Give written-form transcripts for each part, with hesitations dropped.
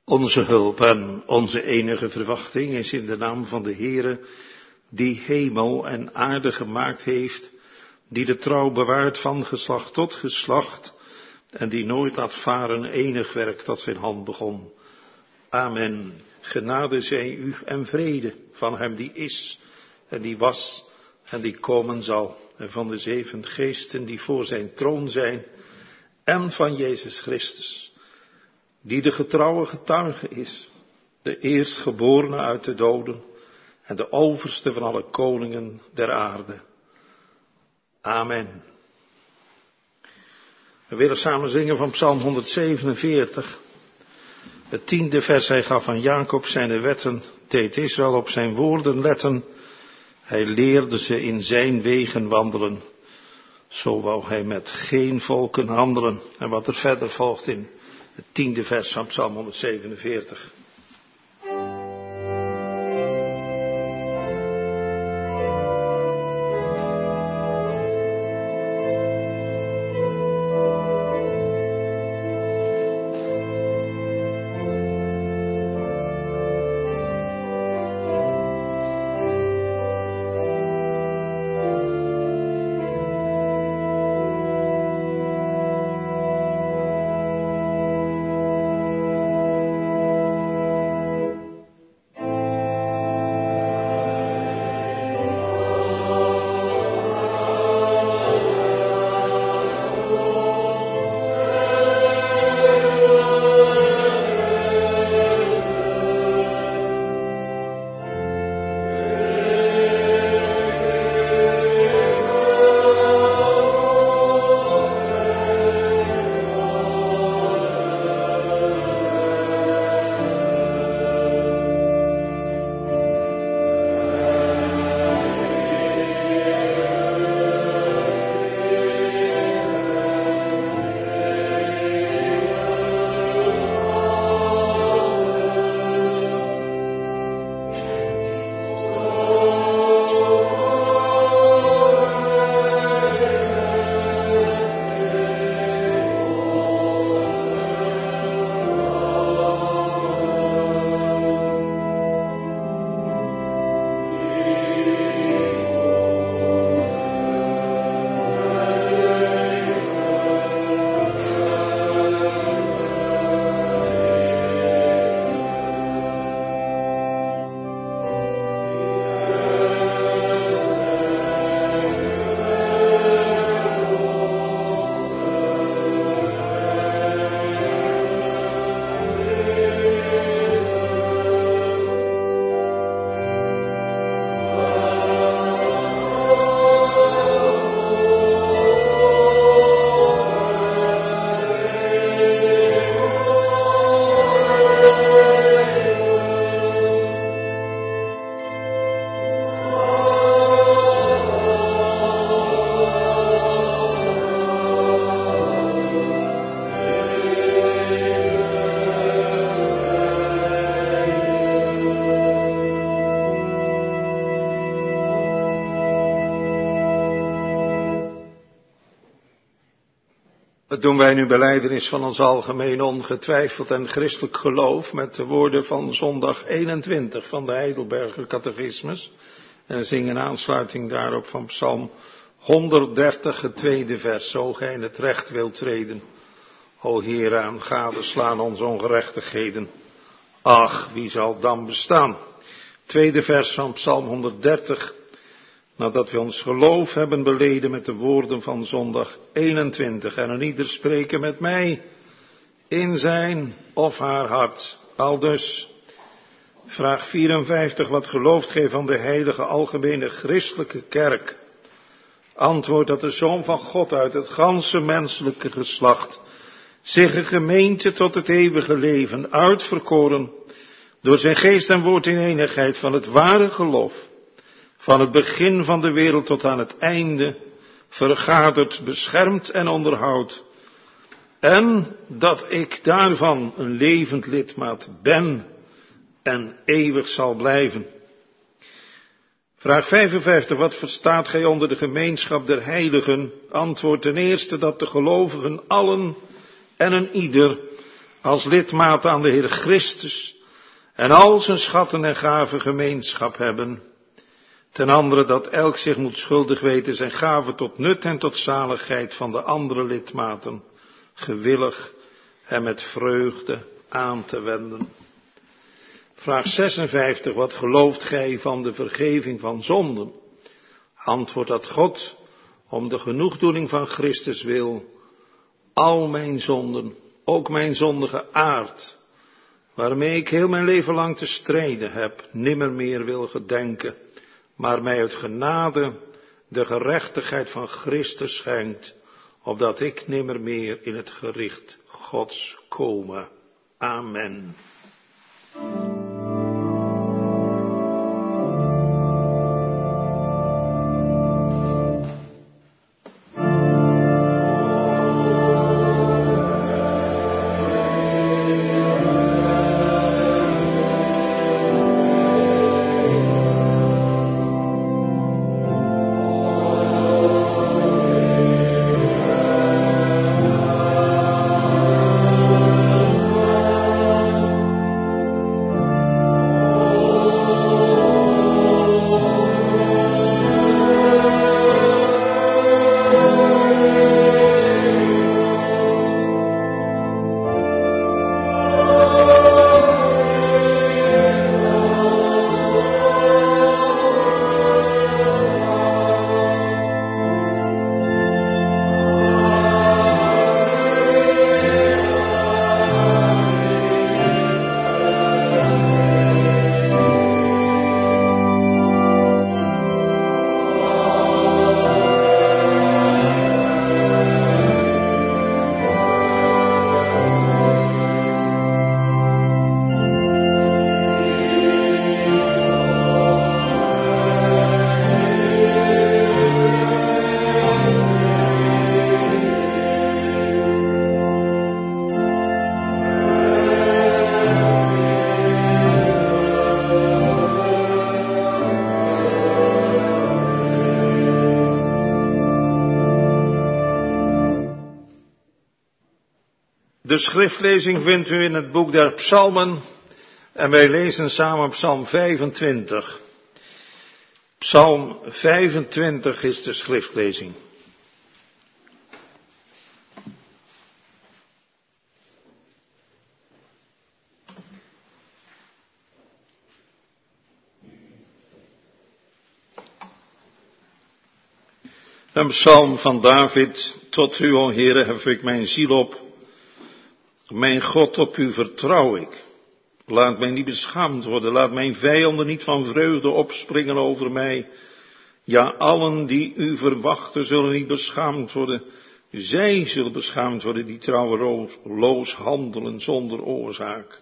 Onze hulp en onze enige verwachting is in de naam van de Heere, die hemel en aarde gemaakt heeft, die de trouw bewaart van geslacht tot geslacht, en die nooit laat varen enig werk dat zijn hand begon. Amen. Genade zij u en vrede van hem die is, en die was, en die komen zal, en van de 7 geesten die voor zijn troon zijn, en van Jezus Christus, die de getrouwe getuige is, de eerstgeborene uit de doden, en de overste van alle koningen der aarde. Amen. We willen samen zingen van Psalm 147. Het 10e vers, hij gaf aan Jacob zijn wetten, deed Israël op zijn woorden letten. Hij leerde ze in zijn wegen wandelen. Zo wou hij met geen volken handelen. En wat er verder volgt in het 10e vers van Psalm 147. Doen wij nu belijdenis van ons algemeen ongetwijfeld en christelijk geloof met de woorden van zondag 21 van de Heidelberger Catechismus en zingen aansluiting daarop van Psalm 130, het 2e vers. Zo gij in het recht wilt treden, o Heere, aan gadeslaan onze ongerechtigheden. Ach, wie zal dan bestaan? 2e vers van Psalm 130. Nadat we ons geloof hebben beleden met de woorden van zondag 21. En een ieder spreken met mij in zijn of haar hart. Aldus, vraag 54, wat gelooft gij van de heilige algemene christelijke kerk? Antwoord dat de Zoon van God uit het ganse menselijke geslacht zich een gemeente tot het eeuwige leven uitverkoren door zijn geest en woord in enigheid van het ware geloof. Van het begin van de wereld tot aan het einde, vergadert, beschermt en onderhoudt. En dat ik daarvan een levend lidmaat ben en eeuwig zal blijven. Vraag 55, wat verstaat gij onder de gemeenschap der heiligen? Antwoord ten eerste dat de gelovigen allen en een ieder als lidmaat aan de Heer Christus en al zijn schatten en gaven gemeenschap hebben. Ten andere dat elk zich moet schuldig weten zijn gaven tot nut en tot zaligheid van de andere lidmaten gewillig en met vreugde aan te wenden. Vraag 56. Wat gelooft gij van de vergeving van zonden? Antwoord dat God, om de genoegdoening van Christus wil, al mijn zonden, ook mijn zondige aard, waarmee ik heel mijn leven lang te strijden heb, nimmer meer wil gedenken, maar mij uit genade de gerechtigheid van Christus schenkt, opdat ik nimmer meer in het gericht Gods kome. Amen. De schriftlezing vindt u in het boek der Psalmen en wij lezen samen Psalm 25. Psalm 25 is de schriftlezing. Een psalm van David: tot u, o Heere, hef ik mijn ziel op. Mijn God, op u vertrouw ik. Laat mij niet beschaamd worden. Laat mijn vijanden niet van vreugde opspringen over mij. Ja, allen die u verwachten zullen niet beschaamd worden. Zij zullen beschaamd worden die trouweloos handelen zonder oorzaak.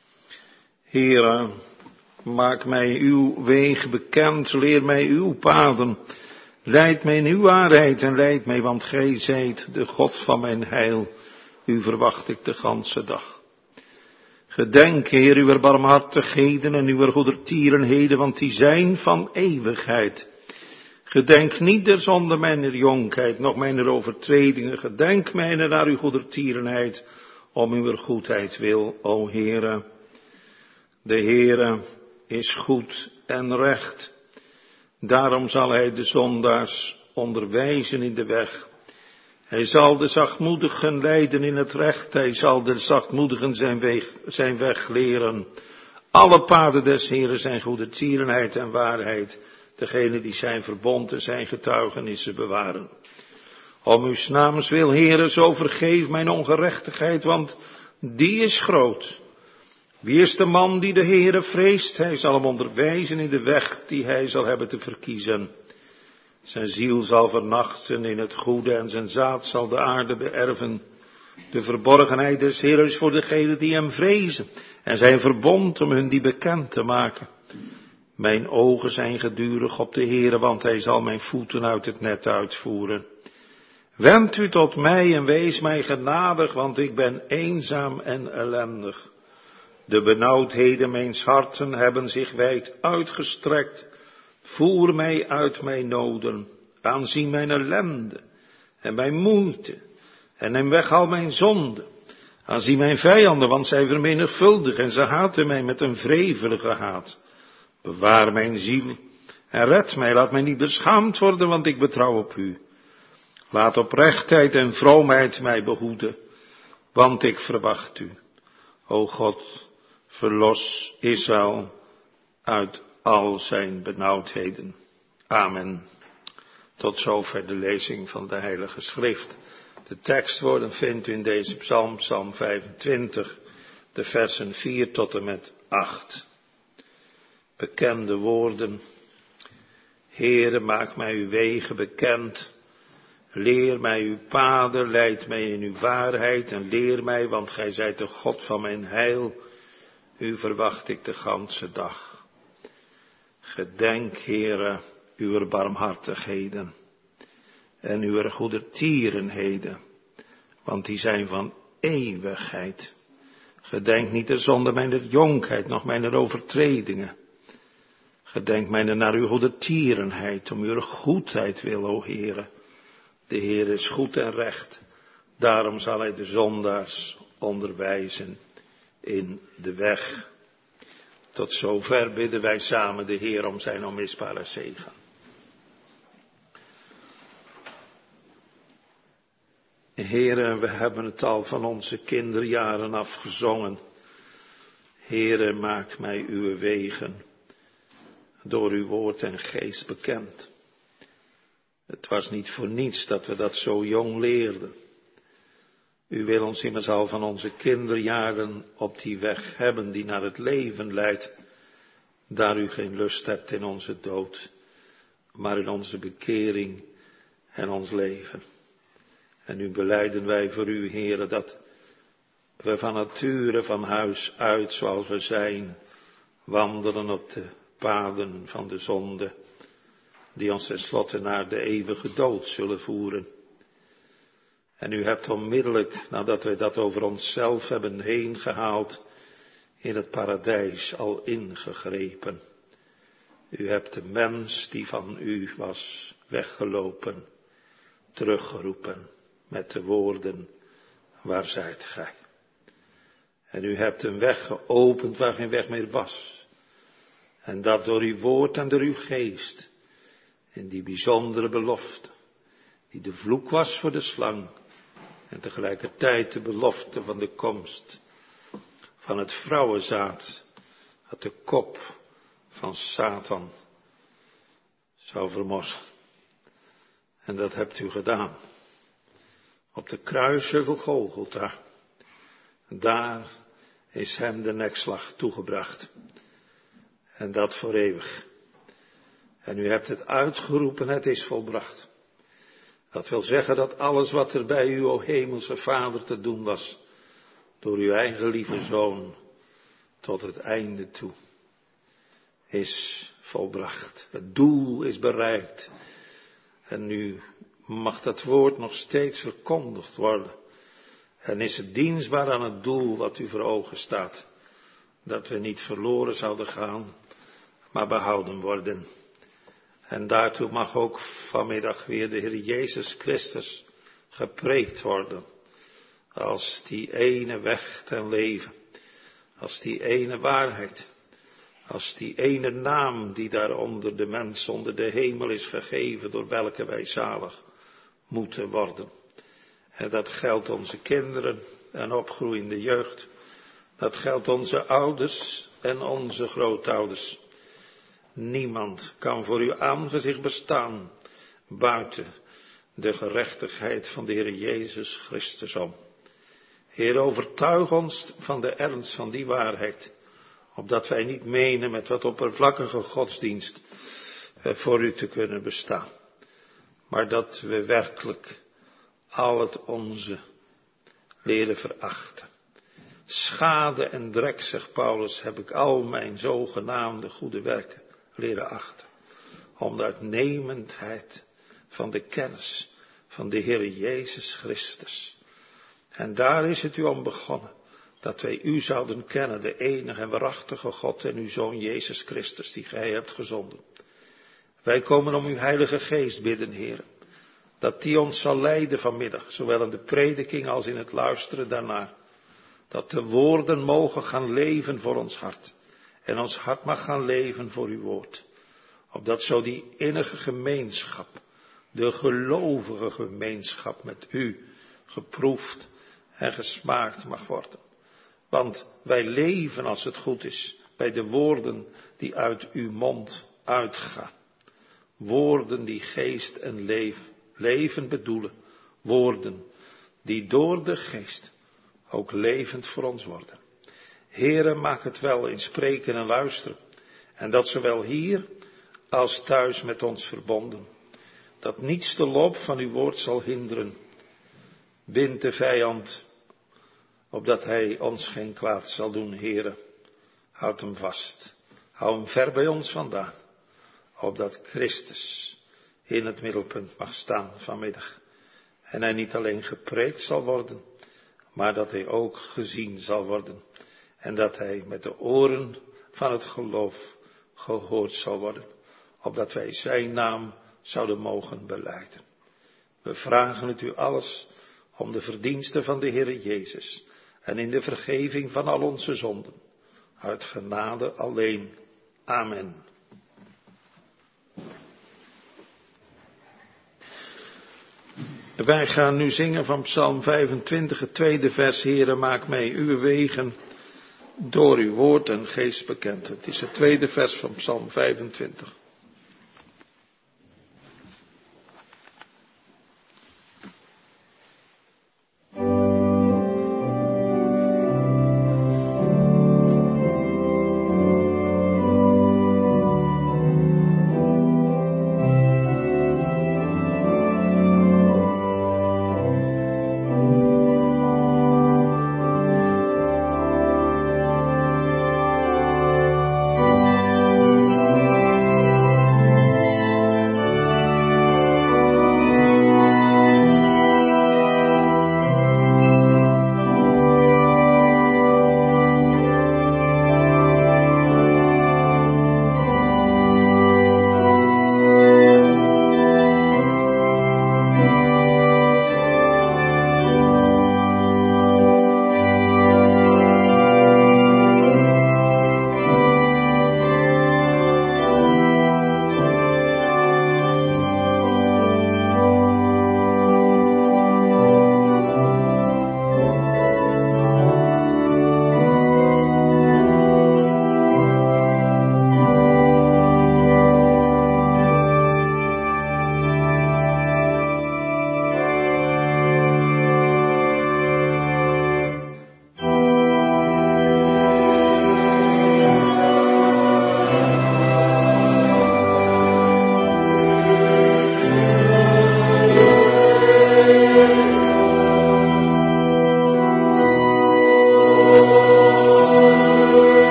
Heere, maak mij uw wegen bekend. Leer mij uw paden. Leid mij in uw waarheid en leid mij, want gij zijt de God van mijn heil. U verwacht ik de ganse dag. Gedenk, Heer, uw barmhartigheden en uw goedertierenheden, want die zijn van eeuwigheid. Gedenk niet der zonde mijner jonkheid, noch mijner overtredingen. Gedenk mij naar uw goedertierenheid, om uw goedheid wil, o Heere. De Heere is goed en recht. Daarom zal hij de zondaars onderwijzen in de weg. Hij zal de zachtmoedigen leiden in het recht. Hij zal de zachtmoedigen zijn weg leren. Alle paden des Heeren zijn goedertierenheid en waarheid. Degene die zijn verbond en zijn getuigenissen bewaren. Om uw naams wil, Heere, zo vergeef mijn ongerechtigheid, want die is groot. Wie is de man die de Heere vreest? Hij zal hem onderwijzen in de weg die hij zal hebben te verkiezen. Zijn ziel zal vernachten in het goede en zijn zaad zal de aarde beërven. De verborgenheid des Heeren is voor degenen die hem vrezen en zijn verbond om hun die bekend te maken. Mijn ogen zijn gedurig op de Heere, want hij zal mijn voeten uit het net uitvoeren. Wend u tot mij en wees mij genadig, want ik ben eenzaam en ellendig. De benauwdheden mijns harten hebben zich wijd uitgestrekt. Voer mij uit mijn noden, aanzien mijn ellende en mijn moeite, en neem weg al mijn zonden. Aanzie mijn vijanden, want zij vermenigvuldigen en ze haten mij met een wrevelige haat. Bewaar mijn ziel en red mij, laat mij niet beschaamd worden, want ik betrouw op u. Laat oprechtheid en vroomheid mij behoeden, want ik verwacht u. O God, verlos Israël uit al zijn benauwdheden. Amen. Tot zover de lezing van de Heilige Schrift. De tekstwoorden vindt u in deze psalm, psalm 25, de versen 4 tot en met 8. Bekende woorden. Heere, maak mij uw wegen bekend. Leer mij uw paden, leid mij in uw waarheid en leer mij, want gij zijt de God van mijn heil. U verwacht ik de ganse dag. Gedenk, Heere, uw barmhartigheden en uw goedertierenheden, want die zijn van eeuwigheid. Gedenk niet de zonde mijner jonkheid, noch mijner overtredingen. Gedenk mij naar uw goedertierenheid, om uw goedheid wil, o Heere. De Heer is goed en recht, daarom zal hij de zondaars onderwijzen in de weg. Tot zover bidden wij samen de Heer om zijn onmisbare zegen. Heere, we hebben het al van onze kinderjaren afgezongen. Heere, maak mij uw wegen door uw woord en geest bekend. Het was niet voor niets dat we dat zo jong leerden. U wil ons immers al van onze kinderjaren op die weg hebben die naar het leven leidt, daar u geen lust hebt in onze dood, maar in onze bekering en ons leven. En nu belijden wij voor u, Heere, dat we van nature van huis uit, zoals we zijn, wandelen op de paden van de zonde, die ons tenslotte naar de eeuwige dood zullen voeren. En u hebt onmiddellijk, nadat wij dat over onszelf hebben heen gehaald, in het paradijs al ingegrepen. U hebt de mens die van u was weggelopen, teruggeroepen met de woorden, waar zijt gij? En u hebt een weg geopend waar geen weg meer was. En dat door uw woord en door uw geest, in die bijzondere belofte, die de vloek was voor de slang, en tegelijkertijd de belofte van de komst van het vrouwenzaad, dat de kop van Satan zou vermorzelen. En dat hebt u gedaan. Op de kruisheuvel Golgotha. Daar is hem de nekslag toegebracht. En dat voor eeuwig. En u hebt het uitgeroepen, het is volbracht. Dat wil zeggen dat alles wat er bij u, o hemelse Vader, te doen was, door uw eigen lieve Zoon, tot het einde toe, is volbracht. Het doel is bereikt. En nu mag dat woord nog steeds verkondigd worden. En is het dienstbaar aan het doel wat u voor ogen staat. Dat we niet verloren zouden gaan, maar behouden worden. En daartoe mag ook vanmiddag weer de Heer Jezus Christus gepreekt worden. Als die ene weg ten leven. Als die ene waarheid. Als die ene naam die daar onder de mens, onder de hemel is gegeven, door welke wij zalig moeten worden. En dat geldt onze kinderen en opgroeiende jeugd. Dat geldt onze ouders en onze grootouders. Niemand kan voor uw aangezicht bestaan buiten de gerechtigheid van de Heer Jezus Christus om. Heer, overtuig ons van de ernst van die waarheid, opdat wij niet menen met wat oppervlakkige godsdienst voor u te kunnen bestaan. Maar dat we werkelijk al het onze leren verachten. Schade en drek, zegt Paulus, heb ik al mijn zogenaamde goede werken leren achten. Om de uitnemendheid van de kennis van de Heer Jezus Christus. En daar is het u om begonnen. Dat wij u zouden kennen, de enige en waarachtige God en uw Zoon Jezus Christus, die gij hebt gezonden. Wij komen om uw Heilige Geest bidden, Heer. Dat die ons zal leiden vanmiddag, zowel in de prediking als in het luisteren daarnaar. Dat de woorden mogen gaan leven voor ons hart. En ons hart mag gaan leven voor uw woord. Opdat zo die innige gemeenschap, de gelovige gemeenschap met u, geproefd en gesmaakt mag worden. Want wij leven, als het goed is, bij de woorden die uit uw mond uitgaan. Woorden die geest en leven bedoelen. Woorden die door de geest ook levend voor ons worden. Heere, maak het wel in spreken en luisteren. En dat zowel hier als thuis met ons verbonden. Dat niets de loop van uw woord zal hinderen. Bind de vijand, opdat hij ons geen kwaad zal doen, Heere. Houd hem vast. Hou hem ver bij ons vandaan. Opdat Christus in het middelpunt mag staan vanmiddag. En hij niet alleen gepreekt zal worden, maar dat hij ook gezien zal worden. En dat hij met de oren van het geloof gehoord zal worden. Opdat wij zijn naam zouden mogen belijden. We vragen het u alles om de verdiensten van de Heere Jezus. En in de vergeving van al onze zonden. Uit genade alleen. Amen. Wij gaan nu zingen van Psalm 25, het tweede vers. Heere, maak mij uw wegen door uw woord en geest bekend. Het is het tweede vers van Psalm 25.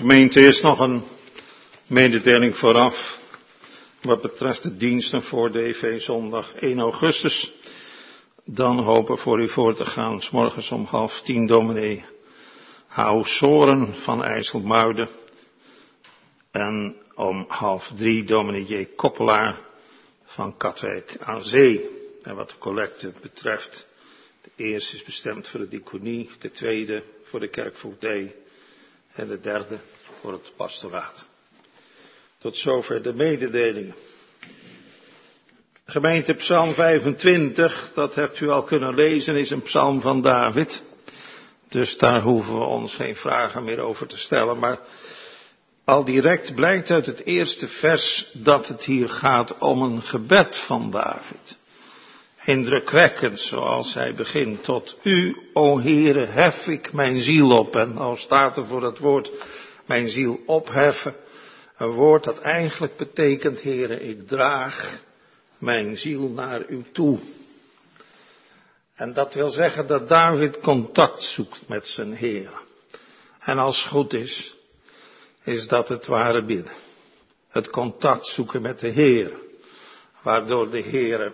Gemeente, eerst nog een mededeling vooraf wat betreft de diensten voor DV zondag 1 augustus. Dan hopen voor u voor te gaan, 's morgens om 9:30 dominee H.O. Soren van IJsselmuiden. En om 2:30 dominee J. Koppelaar van Katwijk aan Zee. En wat de collecte betreft, de eerste is bestemd voor de diaconie, de tweede voor de kerkvoogdij en de derde voor het pastoraat. Tot zover de mededelingen. Gemeente Psalm 25, dat hebt u al kunnen lezen, is een psalm van David. Dus daar hoeven we ons geen vragen meer over te stellen. Maar al direct blijkt uit het eerste vers dat het hier gaat om een gebed van David. Indrukwekkend zoals hij begint. Tot u, o Heere, hef ik mijn ziel op. En al staat er voor dat woord mijn ziel opheffen. Een woord dat eigenlijk betekent, Heere, ik draag mijn ziel naar u toe. En dat wil zeggen dat David contact zoekt met zijn Heer. En als het goed is dat het ware bidden. Het contact zoeken met de Heer. Waardoor de Heer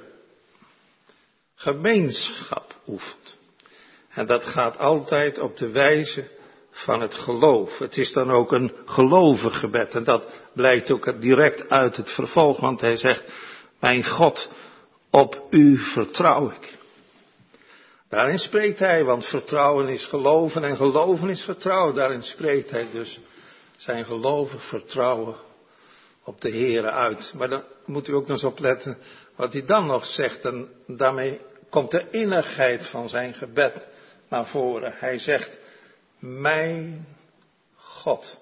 gemeenschap oefent. En dat gaat altijd op de wijze van het geloof. Het is dan ook een gelovig gebed. En dat blijkt ook direct uit het vervolg. Want hij zegt, mijn God, op u vertrouw ik. Daarin spreekt hij, want vertrouwen is geloven en geloven is vertrouwen. Daarin spreekt hij dus zijn gelovig vertrouwen op de Heere uit. Maar dan moet u ook nog eens opletten wat hij dan nog zegt. En daarmee komt de innigheid van zijn gebed naar voren. Hij zegt, mijn God.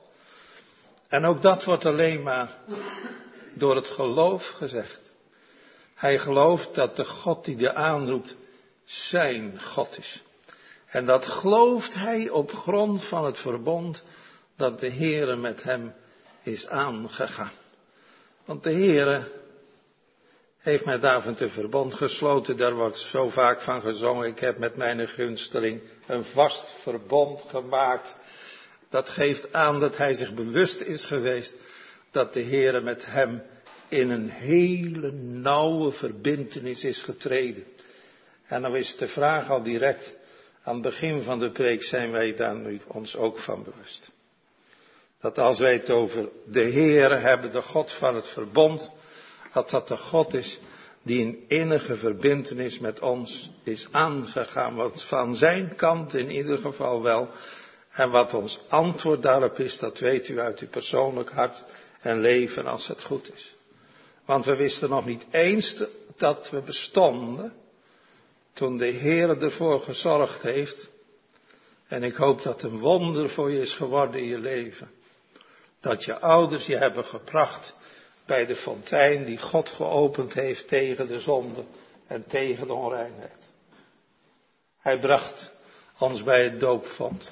En ook dat wordt alleen maar door het geloof gezegd. Hij gelooft dat de God die er aanroept zijn God is. En dat gelooft hij op grond van het verbond dat de Heere met hem is aangegaan. Want de Heere heeft met David een verbond gesloten. Daar wordt zo vaak van gezongen. Ik heb met mijn gunsteling een vast verbond gemaakt. Dat geeft aan dat hij zich bewust is geweest dat de Heere met hem in een hele nauwe verbintenis is getreden. En dan is de vraag al direct, aan het begin van de preek zijn wij daar nu ons ook van bewust. Dat als wij het over de Heere hebben, de God van het verbond, dat de God is die in innige verbintenis met ons is aangegaan. Wat van zijn kant in ieder geval wel. En wat ons antwoord daarop is, dat weet u uit uw persoonlijk hart en leven als het goed is. Want we wisten nog niet eens dat we bestonden toen de Heer ervoor gezorgd heeft. En ik hoop dat een wonder voor je is geworden in je leven. Dat je ouders je hebben gebracht bij de fontein die God geopend heeft tegen de zonde en tegen de onreinheid. Hij bracht ons bij het doopvont.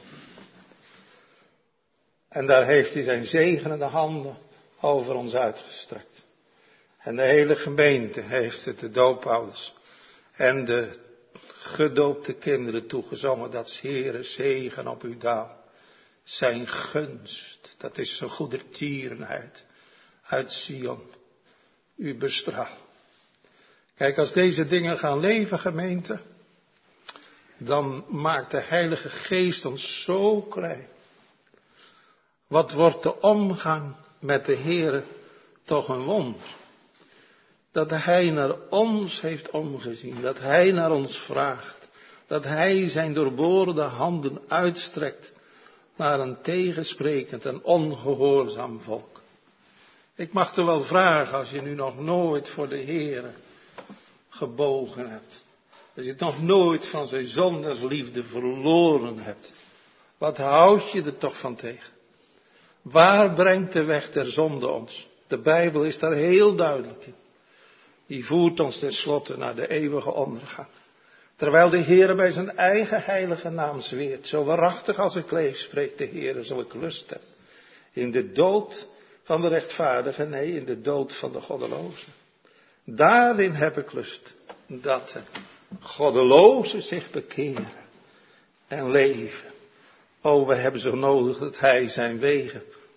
En daar heeft hij zijn zegenende handen over ons uitgestrekt. En de hele gemeente heeft het de doopouders en de gedoopte kinderen toegezongen dat Heere zegen op u daalt. Zijn gunst, dat is zijn goedertierenheid uit Sion, u bestraalt. Kijk, als deze dingen gaan leven, gemeente, dan maakt de Heilige Geest ons zo klein. Wat wordt de omgang met de Heere toch een wonder. Dat hij naar ons heeft omgezien, dat hij naar ons vraagt, dat hij zijn doorboorde handen uitstrekt naar een tegensprekend en ongehoorzaam volk. Ik mag er wel vragen, als je nu nog nooit voor de Heere gebogen hebt, als je het nog nooit van zijn zondagsliefde verloren hebt, wat houd je er toch van tegen? Waar brengt de weg der zonde ons? De Bijbel is daar heel duidelijk in. Die voert ons tenslotte naar de eeuwige ondergang. Terwijl de Heere bij zijn eigen heilige naam zweert. Zo waarachtig als ik leef, spreekt de Heere, zo ik lust heb. In de dood van de rechtvaardige, nee, in de dood van de goddeloze. Daarin heb ik lust dat de goddelozen zich bekeren en leven. O, we hebben zo nodig dat hij zijn wegen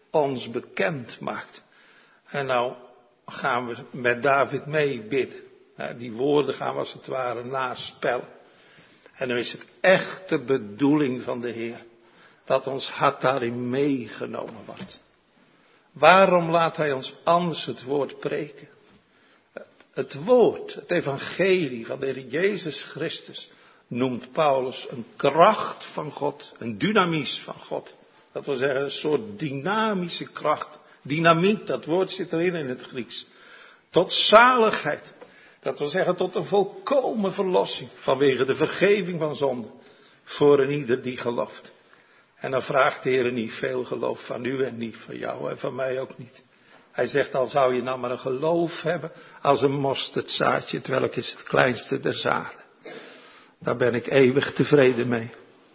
ons bekend maakt. En nou gaan we met David mee bidden. Die woorden gaan we als het ware naspellen. En dan is het echt de bedoeling van de Heer dat ons hart daarin meegenomen wordt. Waarom laat Hij ons anders het woord preken? Het woord, het evangelie van de Heer Jezus Christus noemt Paulus een kracht van God, een dynamis van God. Dat wil zeggen een soort dynamische kracht. Dynamiet, dat woord zit erin in het Grieks. Tot zaligheid. Dat wil zeggen tot een volkomen verlossing vanwege de vergeving van zonde. Voor een ieder die gelooft. En dan vraagt de Heer niet veel geloof van u en niet van jou en van mij ook niet. Hij zegt al zou je nou maar een geloof hebben als een mosterdzaadje, terwijl is het kleinste der zaden. Daar ben ik eeuwig tevreden mee.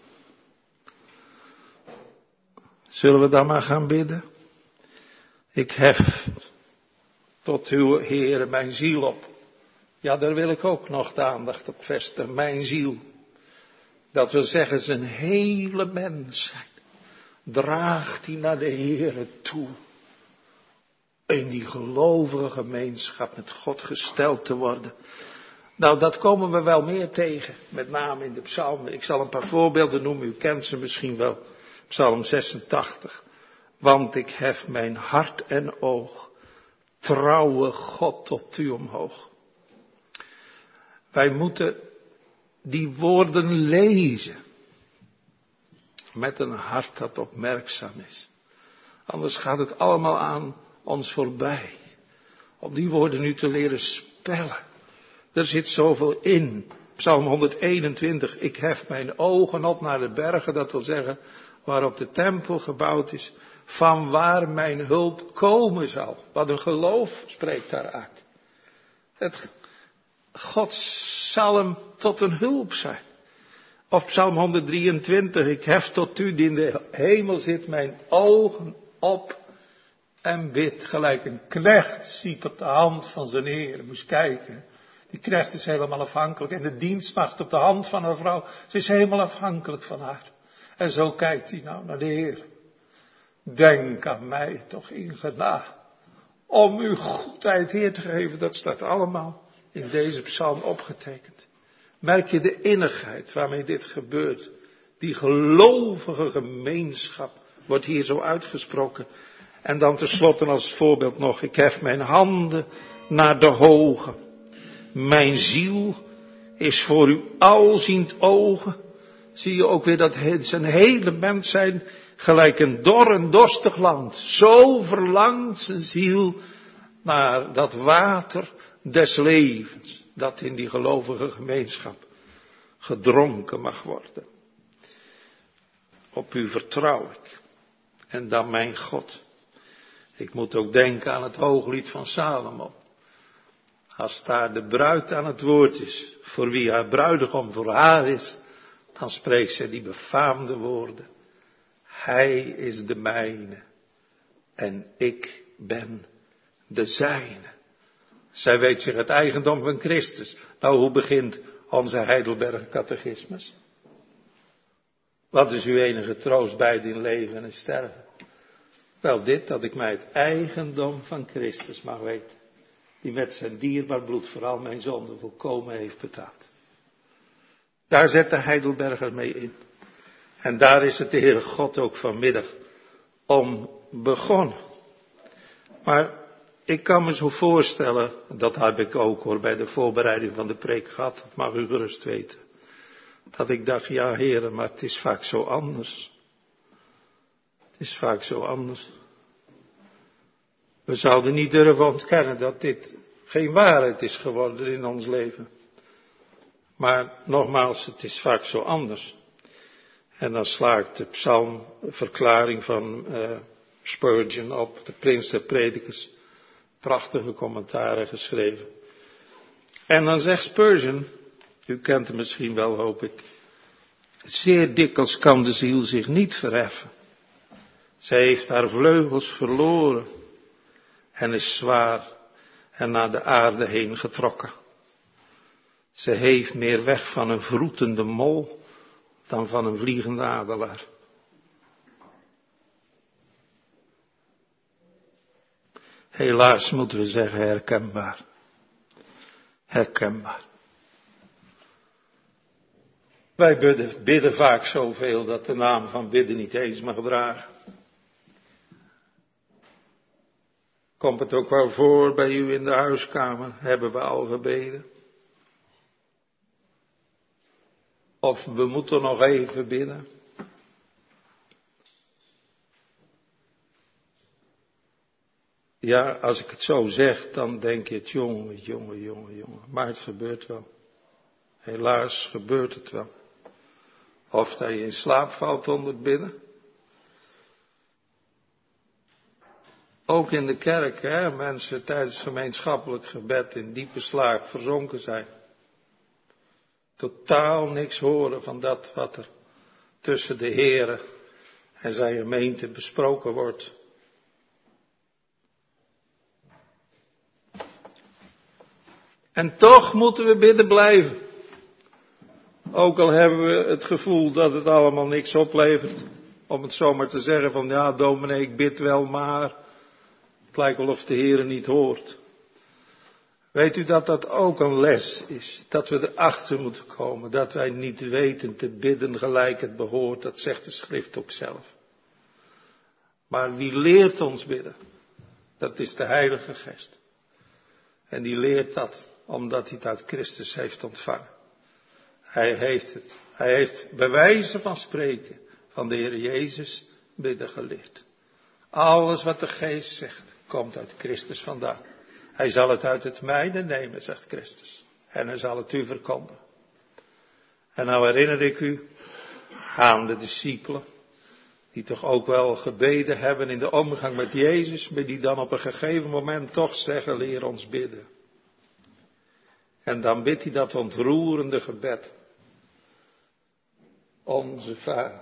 Zullen we dan maar gaan bidden? Ik hef tot uw Heere mijn ziel op. Ja, daar wil ik ook nog de aandacht op vestigen. Mijn ziel. Dat wil zeggen zijn hele mensheid. Draagt hij naar de Heere toe. In die gelovige gemeenschap met God gesteld te worden. Nou, dat komen we wel meer tegen. Met name in de psalmen. Ik zal een paar voorbeelden noemen. U kent ze misschien wel. Psalm 86. Want ik hef mijn hart en oog. Trouwe God tot u omhoog. Wij moeten die woorden lezen. Met een hart dat opmerkzaam is. Anders gaat het allemaal aan ons voorbij. Om die woorden nu te leren spellen. Er zit zoveel in. Psalm 121. Ik hef mijn ogen op naar de bergen. Dat wil zeggen waarop de tempel gebouwd is. Van waar mijn hulp komen zal. Wat een geloof spreekt daaruit. God zal hem tot een hulp zijn. Of Psalm 123. Ik hef tot u die in de hemel zit mijn ogen op en bid. Gelijk een knecht ziet op de hand van zijn Heer. Moest kijken. Die knecht is helemaal afhankelijk. En de dienstmaagd op de hand van haar vrouw. Ze is helemaal afhankelijk van haar. En zo kijkt hij nou naar de Heer. Denk aan mij toch in genade. Om uw goedheid Heer te geven. Dat staat allemaal in deze psalm opgetekend. Merk je de innigheid waarmee dit gebeurt. Die gelovige gemeenschap wordt hier zo uitgesproken. En dan tenslotte als voorbeeld nog. Ik hef mijn handen naar de hoge. Mijn ziel is voor uw alziend ogen. Zie je ook weer dat zijn hele mens zijn gelijk een dor en dorstig land. Zo verlangt zijn ziel naar dat water des levens. Dat in die gelovige gemeenschap gedronken mag worden. Op u vertrouw ik. En dan mijn God. Ik moet ook denken aan het hooglied van Salomo. Als daar de bruid aan het woord is, voor wie haar bruidegom voor haar is, dan spreekt zij die befaamde woorden. Hij is de mijne en ik ben de zijne. Zij weet zich het eigendom van Christus. Nou, hoe begint onze Heidelberger catechismus? Wat is uw enige troost bij in leven en sterven? Wel dit, dat ik mij het eigendom van Christus mag weten. Die met zijn dierbaar bloed vooral mijn zonde volkomen heeft betaald. Daar zet de Heidelberger mee in. En daar is het de Heere God ook vanmiddag om begonnen. Maar ik kan me zo voorstellen, dat heb ik ook hoor bij de voorbereiding van de preek gehad, dat mag u gerust weten. Dat ik dacht, ja Heere, maar het is vaak zo anders. Het is vaak zo anders. We zouden niet durven ontkennen dat dit geen waarheid is geworden in ons leven. Maar nogmaals, het is vaak zo anders. En dan sla ik de psalmverklaring van Spurgeon op, de prins der predikers. Prachtige commentaren geschreven. En dan zegt Spurgeon, u kent hem misschien wel hoop ik. Zeer dikwijls kan de ziel zich niet verheffen. Zij heeft haar vleugels verloren. En is zwaar en naar de aarde heen getrokken. Ze heeft meer weg van een vroetende mol dan van een vliegende adelaar. Helaas moeten we zeggen herkenbaar. Herkenbaar. Wij bidden vaak zoveel dat de naam van bidden niet eens mag dragen. Komt het ook wel voor bij u in de huiskamer? Hebben we al gebeden? Of we moeten nog even bidden? Ja, als ik het zo zeg, dan denk je het jongen. Maar het gebeurt wel. Helaas gebeurt het wel. Of dat je in slaap valt onder het bidden. Ook in de kerk, mensen tijdens gemeenschappelijk gebed in diepe slaap verzonken zijn. Totaal niks horen van dat wat er tussen de Heere en zijn gemeente besproken wordt. En toch moeten we bidden blijven. Ook al hebben we het gevoel dat het allemaal niks oplevert. Om het zomaar te zeggen van ja dominee ik bid wel maar. Het lijkt wel of de Heere niet hoort. Weet u dat dat ook een les is? Dat we erachter moeten komen. Dat wij niet weten te bidden gelijk het behoort. Dat zegt de schrift ook zelf. Maar wie leert ons bidden? Dat is de Heilige Geest. En die leert dat omdat hij het uit Christus heeft ontvangen. Hij heeft bij wijze van spreken van de Heer Jezus bidden geleerd. Alles wat de Geest zegt, komt uit Christus vandaan. Hij zal het uit het mijne nemen, zegt Christus. En hij zal het u verkondigen. En nou herinner ik u aan de discipelen, die toch ook wel gebeden hebben in de omgang met Jezus, maar die dan op een gegeven moment toch zeggen, leer ons bidden. En dan bidt hij dat ontroerende gebed. Onze Vader.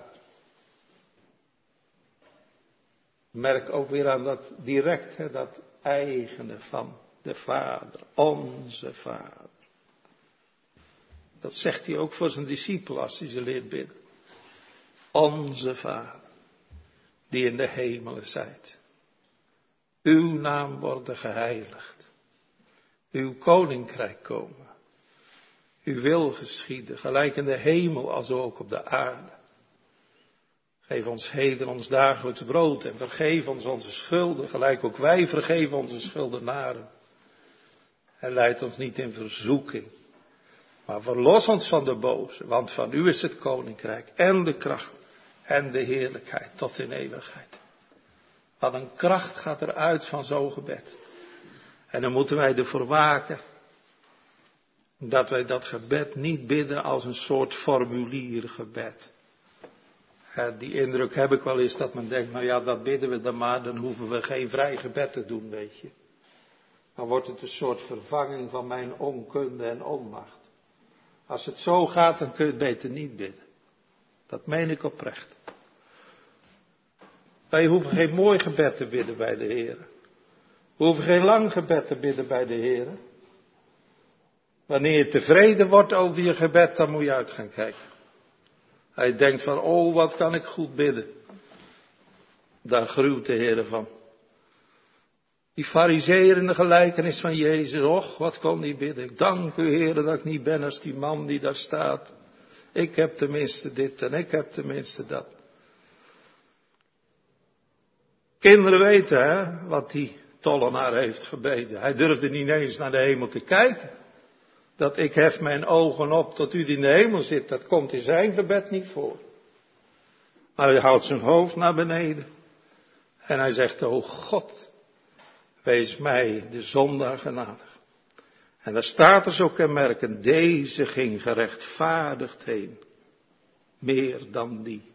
Merk ook weer aan dat direct, dat eigene van de Vader. Onze Vader. Dat zegt hij ook voor zijn discipelen als hij ze leert bidden. Onze Vader, die in de hemelen zijt. Uw naam worden geheiligd. Uw koninkrijk komen. Uw wil geschieden, gelijk in de hemel als ook op de aarde. Geef ons heden ons dagelijks brood en vergeef ons onze schulden, gelijk ook wij vergeven onze schuldenaren. En leid ons niet in verzoeking, maar verlos ons van de boze, want van u is het koninkrijk en de kracht en de heerlijkheid tot in eeuwigheid. Wat een kracht gaat eruit van zo'n gebed. En dan moeten wij ervoor waken dat wij dat gebed niet bidden als een soort formuliergebed. Die indruk heb ik wel eens dat men denkt, nou ja, dat bidden we dan maar, dan hoeven we geen vrij gebed te doen, weet je. Dan wordt het een soort vervanging van mijn onkunde en onmacht. Als het zo gaat, dan kun je het beter niet bidden. Dat meen ik oprecht. Wij hoeven geen mooi gebed te bidden bij de Heer. We hoeven geen lang gebed te bidden bij de Heer. Wanneer je tevreden wordt over je gebed, dan moet je uit gaan kijken. Hij denkt van, oh wat kan ik goed bidden. Daar gruwt de Heer van. Die farizeeër in de gelijkenis van Jezus, och wat kon die bidden. Ik dank u Heer dat ik niet ben als die man die daar staat. Ik heb tenminste dit en ik heb tenminste dat. Kinderen weten wat die tollenaar heeft gebeden. Hij durfde niet eens naar de hemel te kijken. Dat ik hef mijn ogen op tot u die in de hemel zit, dat komt in zijn gebed niet voor. Maar hij houdt zijn hoofd naar beneden. En hij zegt, o God, wees mij de zondaar genadig. En daar staat er zo kenmerkend, deze ging gerechtvaardigd heen. Meer dan die.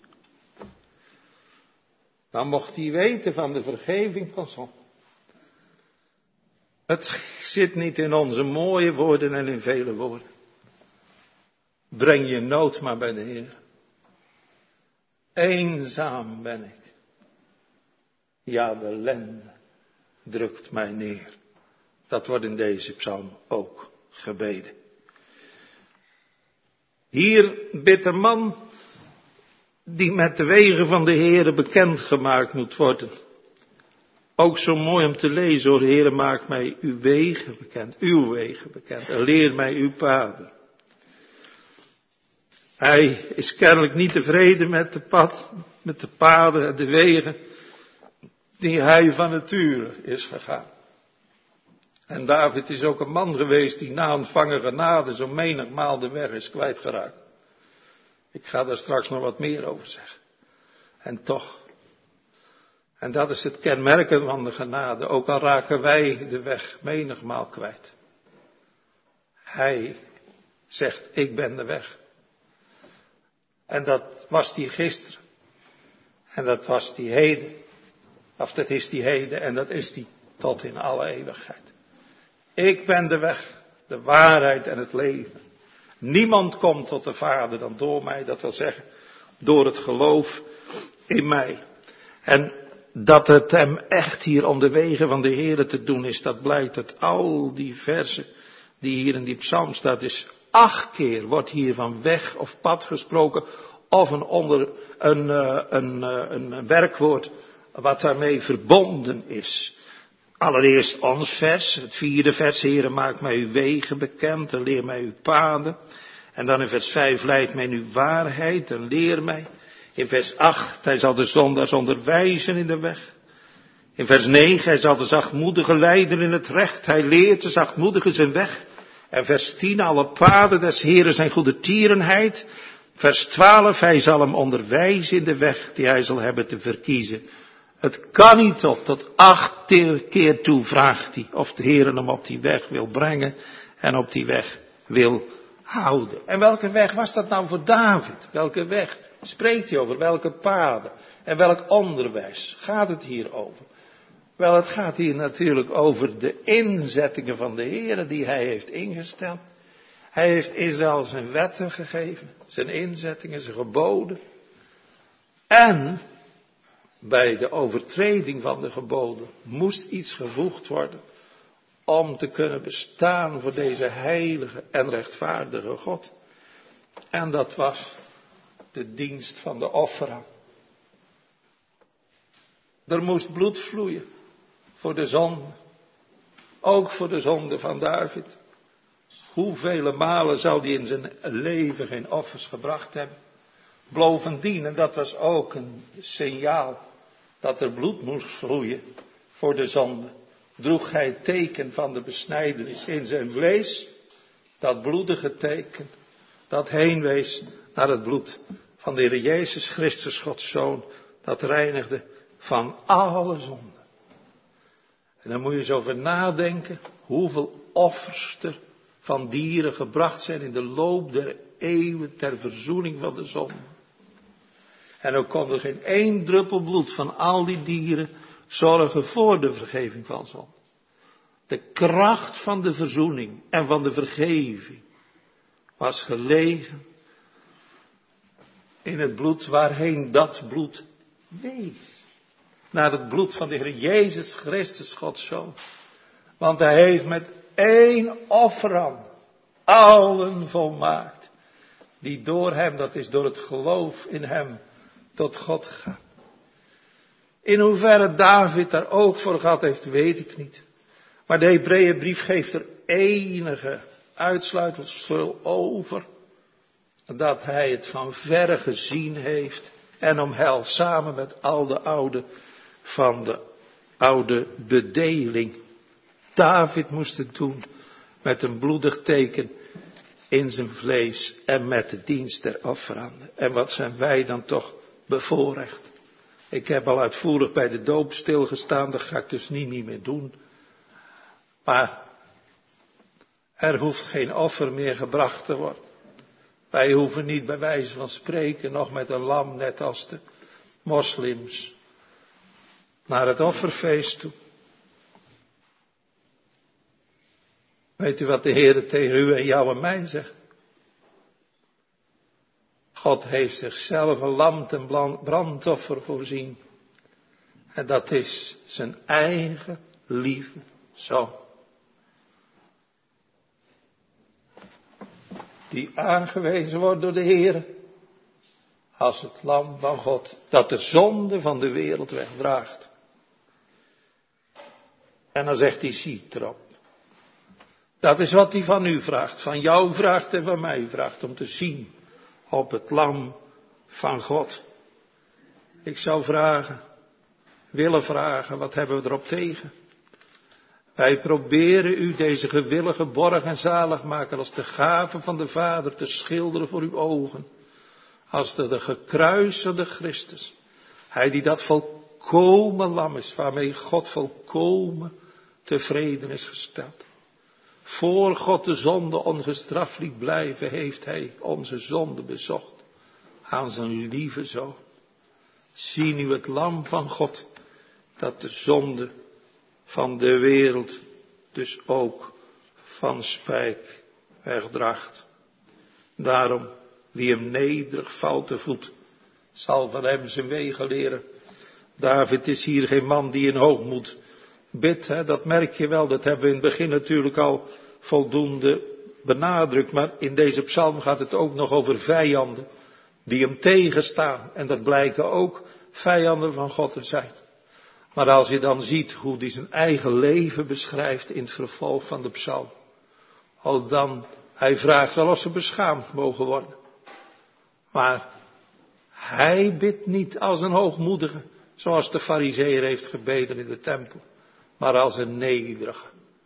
Dan mocht hij weten van de vergeving van zonde. Het zit niet in onze mooie woorden en in vele woorden. Breng je nood maar bij de Heer. Eenzaam ben ik. Ja, de ellende drukt mij neer. Dat wordt in deze psalm ook gebeden. Hier bidt een man die met de wegen van de Heer bekendgemaakt moet worden. Ook zo mooi om te lezen hoor, Heere, maak mij uw wegen bekend en leer mij uw paden. Hij is kennelijk niet tevreden met de paden en de wegen die hij van nature is gegaan. En David is ook een man geweest die na ontvangen genade zo menigmaal de weg is kwijtgeraakt. Ik ga daar straks nog wat meer over zeggen. En toch, en dat is het kenmerken van de genade, ook al raken wij de weg menigmaal kwijt. Hij zegt, ik ben de weg. En dat was die gisteren. En dat was die heden. Of dat is die heden en dat is die tot in alle eeuwigheid. Ik ben de weg, de waarheid en het leven. Niemand komt tot de Vader dan door mij, dat wil zeggen, door het geloof in mij. En dat het hem echt hier om de wegen van de Heere te doen is, dat blijkt uit al die versen die hier in die psalm staat. Dus 8 keer wordt hier van weg of pad gesproken, of een werkwoord wat daarmee verbonden is. Allereerst ons vers, het 4e vers, Heere, maak mij uw wegen bekend en leer mij uw paden. En dan in vers 5, leid mij in uw waarheid en leer mij. In vers 8, hij zal de zondaars onderwijzen in de weg. In vers 9, hij zal de zachtmoedigen leiden in het recht. Hij leert de zachtmoedigen zijn weg. En vers 10, alle paden des Heeren zijn goede tierenheid. Vers 12, hij zal hem onderwijzen in de weg die hij zal hebben te verkiezen. Het kan niet tot 8 keer toe vraagt hij of de Heer hem op die weg wil brengen en op die weg wil houden. En welke weg was dat nou voor David? Welke weg spreekt hij over? Welke paden? En welk onderwijs gaat het hier over? Wel, het gaat hier natuurlijk over de inzettingen van de Heer die hij heeft ingesteld. Hij heeft Israël zijn wetten gegeven, zijn inzettingen, zijn geboden. En bij de overtreding van de geboden moest iets gevoegd worden om te kunnen bestaan voor deze heilige en rechtvaardige God. En dat was de dienst van de offeraar. Er moest bloed vloeien voor de zonde, ook voor de zonde van David. Hoeveel malen zou hij in zijn leven geen offers gebracht hebben? Bovendien, en dat was ook een signaal dat er bloed moest vloeien voor de zonde, droeg hij het teken van de besnijdenis in zijn vlees, dat bloedige teken, dat heen wees naar het bloed van de Heer Jezus Christus, Gods Zoon, dat reinigde van alle zonden. En dan moet je eens over nadenken, hoeveel offers er van dieren gebracht zijn in de loop der eeuwen ter verzoening van de zonde. En ook kon er geen 1 druppel bloed van al die dieren zorgen voor de vergeving van zonde. De kracht van de verzoening en van de vergeving was gelegen in het bloed waarheen dat bloed wees. Naar het bloed van de Heer Jezus Christus, Gods Zoon. Want hij heeft met 1 offerand allen volmaakt. Die door hem, dat is door het geloof in hem, tot God gaan. In hoeverre David daar ook voor gehad heeft, weet ik niet. Maar de Hebreeënbrief geeft er enige uitsluitsel over. Dat hij het van verre gezien heeft en omhelst samen met al de oude van de oude bedeling. David moest het doen met een bloedig teken in zijn vlees en met de dienst der offeranden. En wat zijn wij dan toch bevoorrecht. Ik heb al uitvoerig bij de doop stilgestaan, dat ga ik dus niet meer doen. Maar er hoeft geen offer meer gebracht te worden. Wij hoeven niet bij wijze van spreken nog met een lam, net als de moslims, naar het offerfeest toe. Weet u wat de Heer tegen u en jou en mij zegt? God heeft zichzelf een lam ten brandoffer voorzien. En dat is zijn eigen lieve zoon. Die aangewezen wordt door de Heer als het lam van God, dat de zonde van de wereld wegdraagt. En dan zegt hij, zie erop. Dat is wat hij van u vraagt, van jou vraagt en van mij vraagt, om te zien op het lam van God. Ik zou willen vragen, wat hebben we erop tegen? Wij proberen u deze gewillige borg en zaligmaker als de gave van de Vader te schilderen voor uw ogen. Als de gekruisigde Christus. Hij die dat volkomen lam is, waarmee God volkomen tevreden is gesteld. Voor God de zonde ongestraft liet blijven, heeft hij onze zonde bezocht. Aan zijn lieve zoon. Zie nu het lam van God, dat de zonde van de wereld, dus ook van spijk, wegdraagt. Daarom, wie hem nederig valt te voet, zal van hem zijn wegen leren. David is hier geen man die in hoogmoed bidt, dat merk je wel, dat hebben we in het begin natuurlijk al voldoende benadrukt. Maar in deze psalm gaat het ook nog over vijanden die hem tegenstaan. En dat blijken ook vijanden van God te zijn. Maar als je dan ziet hoe hij zijn eigen leven beschrijft in het vervolg van de psalm. Al dan, hij vraagt wel of ze beschaamd mogen worden. Maar hij bidt niet als een hoogmoedige, zoals de farizeeër heeft gebeden in de tempel. Maar als een nederige.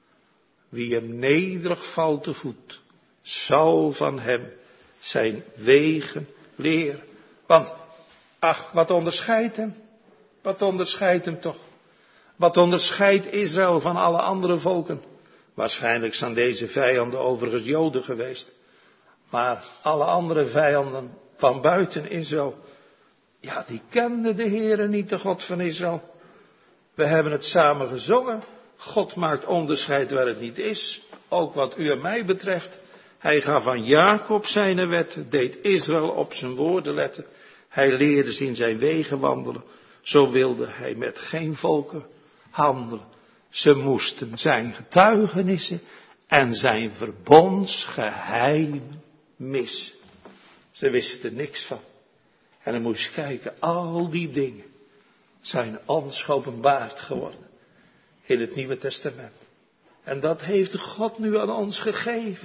Wie hem nederig valt te voet, zal van hem zijn wegen leren. Want, ach, wat onderscheidt hem? Wat onderscheidt hem toch? Wat onderscheidt Israël van alle andere volken? Waarschijnlijk zijn deze vijanden overigens Joden geweest. Maar alle andere vijanden van buiten Israël, ja, die kenden de Heere niet, de God van Israël. We hebben het samen gezongen. God maakt onderscheid waar het niet is. Ook wat u en mij betreft. Hij gaf aan Jacob zijn wetten, deed Israël op zijn woorden letten. Hij leerde ze in zijn wegen wandelen. Zo wilde hij met geen volken handelen. Ze moesten zijn getuigenissen en zijn verbondsgeheimen missen. Ze wisten er niks van. En dan moest je kijken, al die dingen zijn ons geopenbaard geworden in het Nieuwe Testament. En dat heeft God nu aan ons gegeven.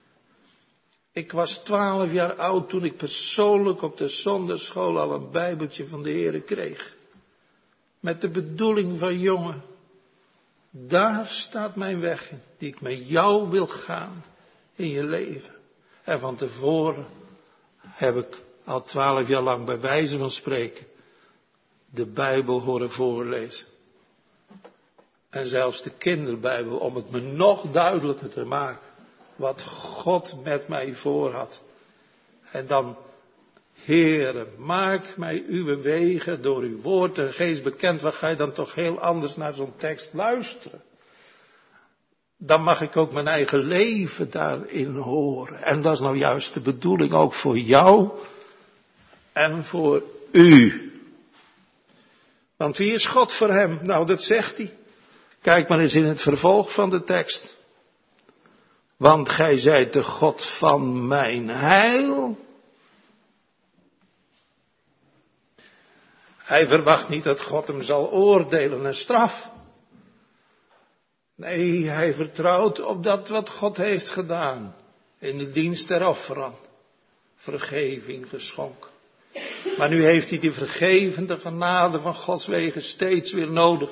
Ik was 12 jaar oud toen ik persoonlijk op de zondagschool al een bijbeltje van de Heere kreeg. Met de bedoeling van, jongen, daar staat mijn weg in, die ik met jou wil gaan in je leven. En van tevoren heb ik al 12 jaar lang bij wijze van spreken de Bijbel horen voorlezen. En zelfs de kinderbijbel, om het me nog duidelijker te maken. Wat God met mij voor had. En dan, Heere, maak mij uw wegen door uw woord en geest bekend. Wat ga je dan toch heel anders naar zo'n tekst luisteren? Dan mag ik ook mijn eigen leven daarin horen. En dat is nou juist de bedoeling ook voor jou en voor u. Want wie is God voor hem? Nou, dat zegt hij. Kijk maar eens in het vervolg van de tekst. Want gij zijt de God van mijn heil. Hij verwacht niet dat God hem zal oordelen en straffen. Nee, hij vertrouwt op dat wat God heeft gedaan. In de dienst der offeren. Vergeving geschonken. Maar nu heeft hij die vergevende genade van Gods wegen steeds weer nodig.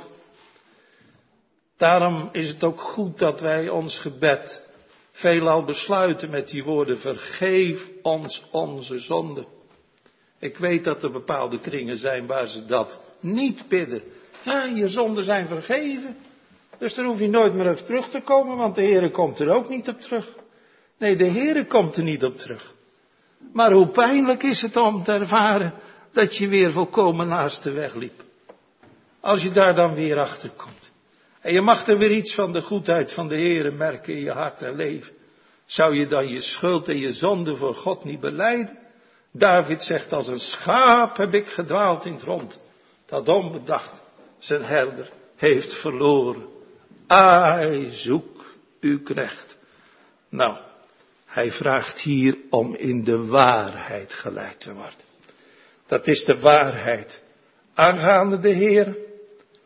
Daarom is het ook goed dat wij ons gebed veelal besluiten met die woorden: vergeef ons onze zonden. Ik weet dat er bepaalde kringen zijn waar ze dat niet bidden. Ja, je zonden zijn vergeven. Dus daar hoef je nooit meer op terug te komen, want de Heere komt er ook niet op terug. Nee, de Heere komt er niet op terug. Maar hoe pijnlijk is het om te ervaren dat je weer volkomen naast de weg liep. Als je daar dan weer achter komt. En je mag er weer iets van de goedheid van de Heere merken in je hart en leven. Zou je dan je schuld en je zonde voor God niet belijden? David zegt, als een schaap heb ik gedwaald in het rond, dat onbedacht zijn herder heeft verloren. Ai, zoek uw knecht. Nou, hij vraagt hier om in de waarheid geleid te worden. Dat is de waarheid aangaande de Heer,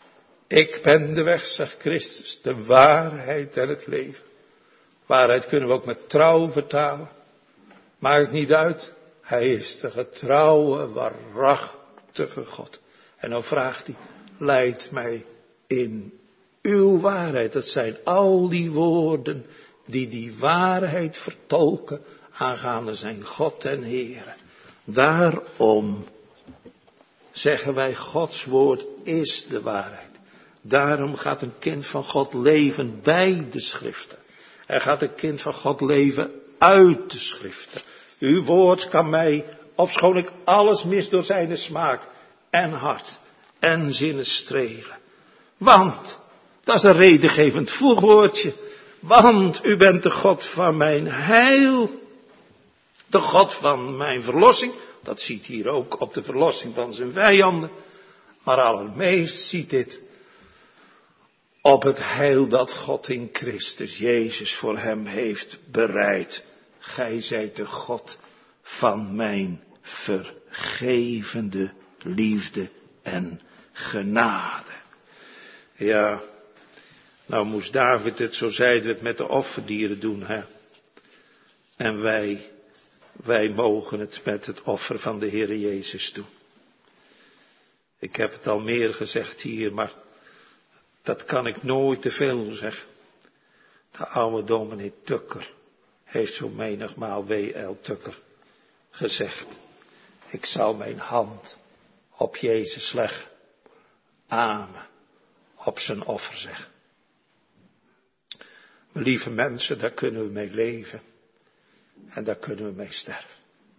Ik ben de weg, zegt Christus, de waarheid en het leven. Waarheid kunnen we ook met trouw vertalen. Maakt niet uit. Hij is de getrouwe, waarachtige God. En dan vraagt hij, leid mij in uw waarheid. Dat zijn al die woorden die waarheid vertolken aangaande zijn God en Heere. Daarom zeggen wij, Gods woord is de waarheid. Daarom gaat een kind van God leven bij de schriften. Er gaat een kind van God leven uit de schriften. Uw woord kan mij, ofschoon ik alles mis door zijn smaak en hart en zinnen strelen. Want, dat is een redengevend voegwoordje. Want u bent de God van mijn heil. De God van mijn verlossing. Dat ziet hier ook op de verlossing van zijn vijanden. Maar allermeest ziet dit op het heil dat God in Christus Jezus voor hem heeft bereid. Gij zijt de God van mijn vergevende liefde en genade. Ja, nou moest David het, zo zeiden we het, met de offerdieren doen, hè. En wij mogen het met het offer van de Heere Jezus doen. Ik heb het al meer gezegd hier, maar dat kan ik nooit te veel zeggen. De oude dominee Tukker heeft zo menigmaal W.L. Tukker gezegd. Ik zal mijn hand op Jezus leggen. Amen. Op zijn offer zeggen. Lieve mensen, daar kunnen we mee leven. En daar kunnen we mee sterven.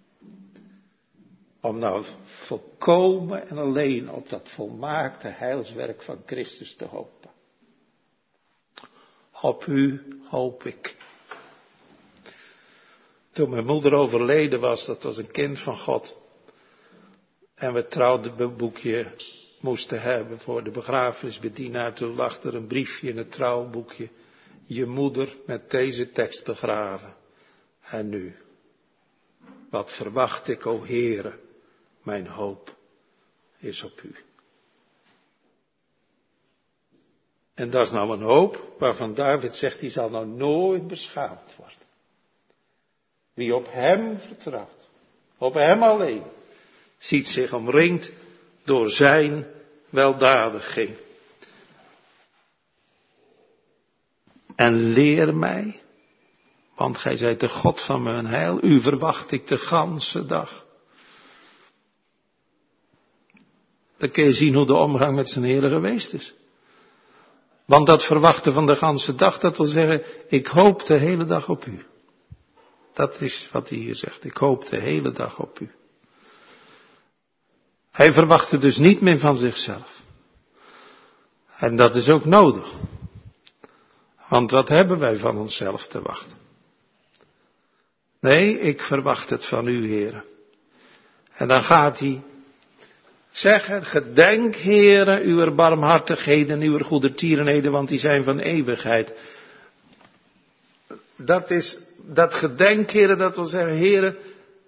Om nou volkomen en alleen op dat volmaakte heilswerk van Christus te hopen. Op u hoop ik. Toen mijn moeder overleden was, dat was een kind van God. En we trouwboekje moesten hebben voor de begrafenisbedienaar. Toen lag er een briefje in het trouwboekje. Je moeder met deze tekst begraven. En nu, wat verwacht ik, o Heere, mijn hoop is op u. En dat is nou een hoop waarvan David zegt, die zal nou nooit beschaamd worden. Wie op hem vertrouwt, op hem alleen, ziet zich omringd door zijn weldadiging. En leer mij, want gij zijt de God van mijn heil, u verwacht ik de ganse dag. Dan kun je zien hoe de omgang met zijn Heere geweest is. Want dat verwachten van de ganse dag, dat wil zeggen, ik hoop de hele dag op u. Dat is wat hij hier zegt, ik hoop de hele dag op u. Hij verwachtte dus niet meer van zichzelf. En dat is ook nodig. Want wat hebben wij van onszelf te wachten? Nee, ik verwacht het van u, Heere. En dan gaat hij zeggen, gedenk, Heere, uw barmhartigheden, uw goedertierenheden, want die zijn van eeuwigheid. Dat gedenk, Heere, dat wil zeggen, Heere,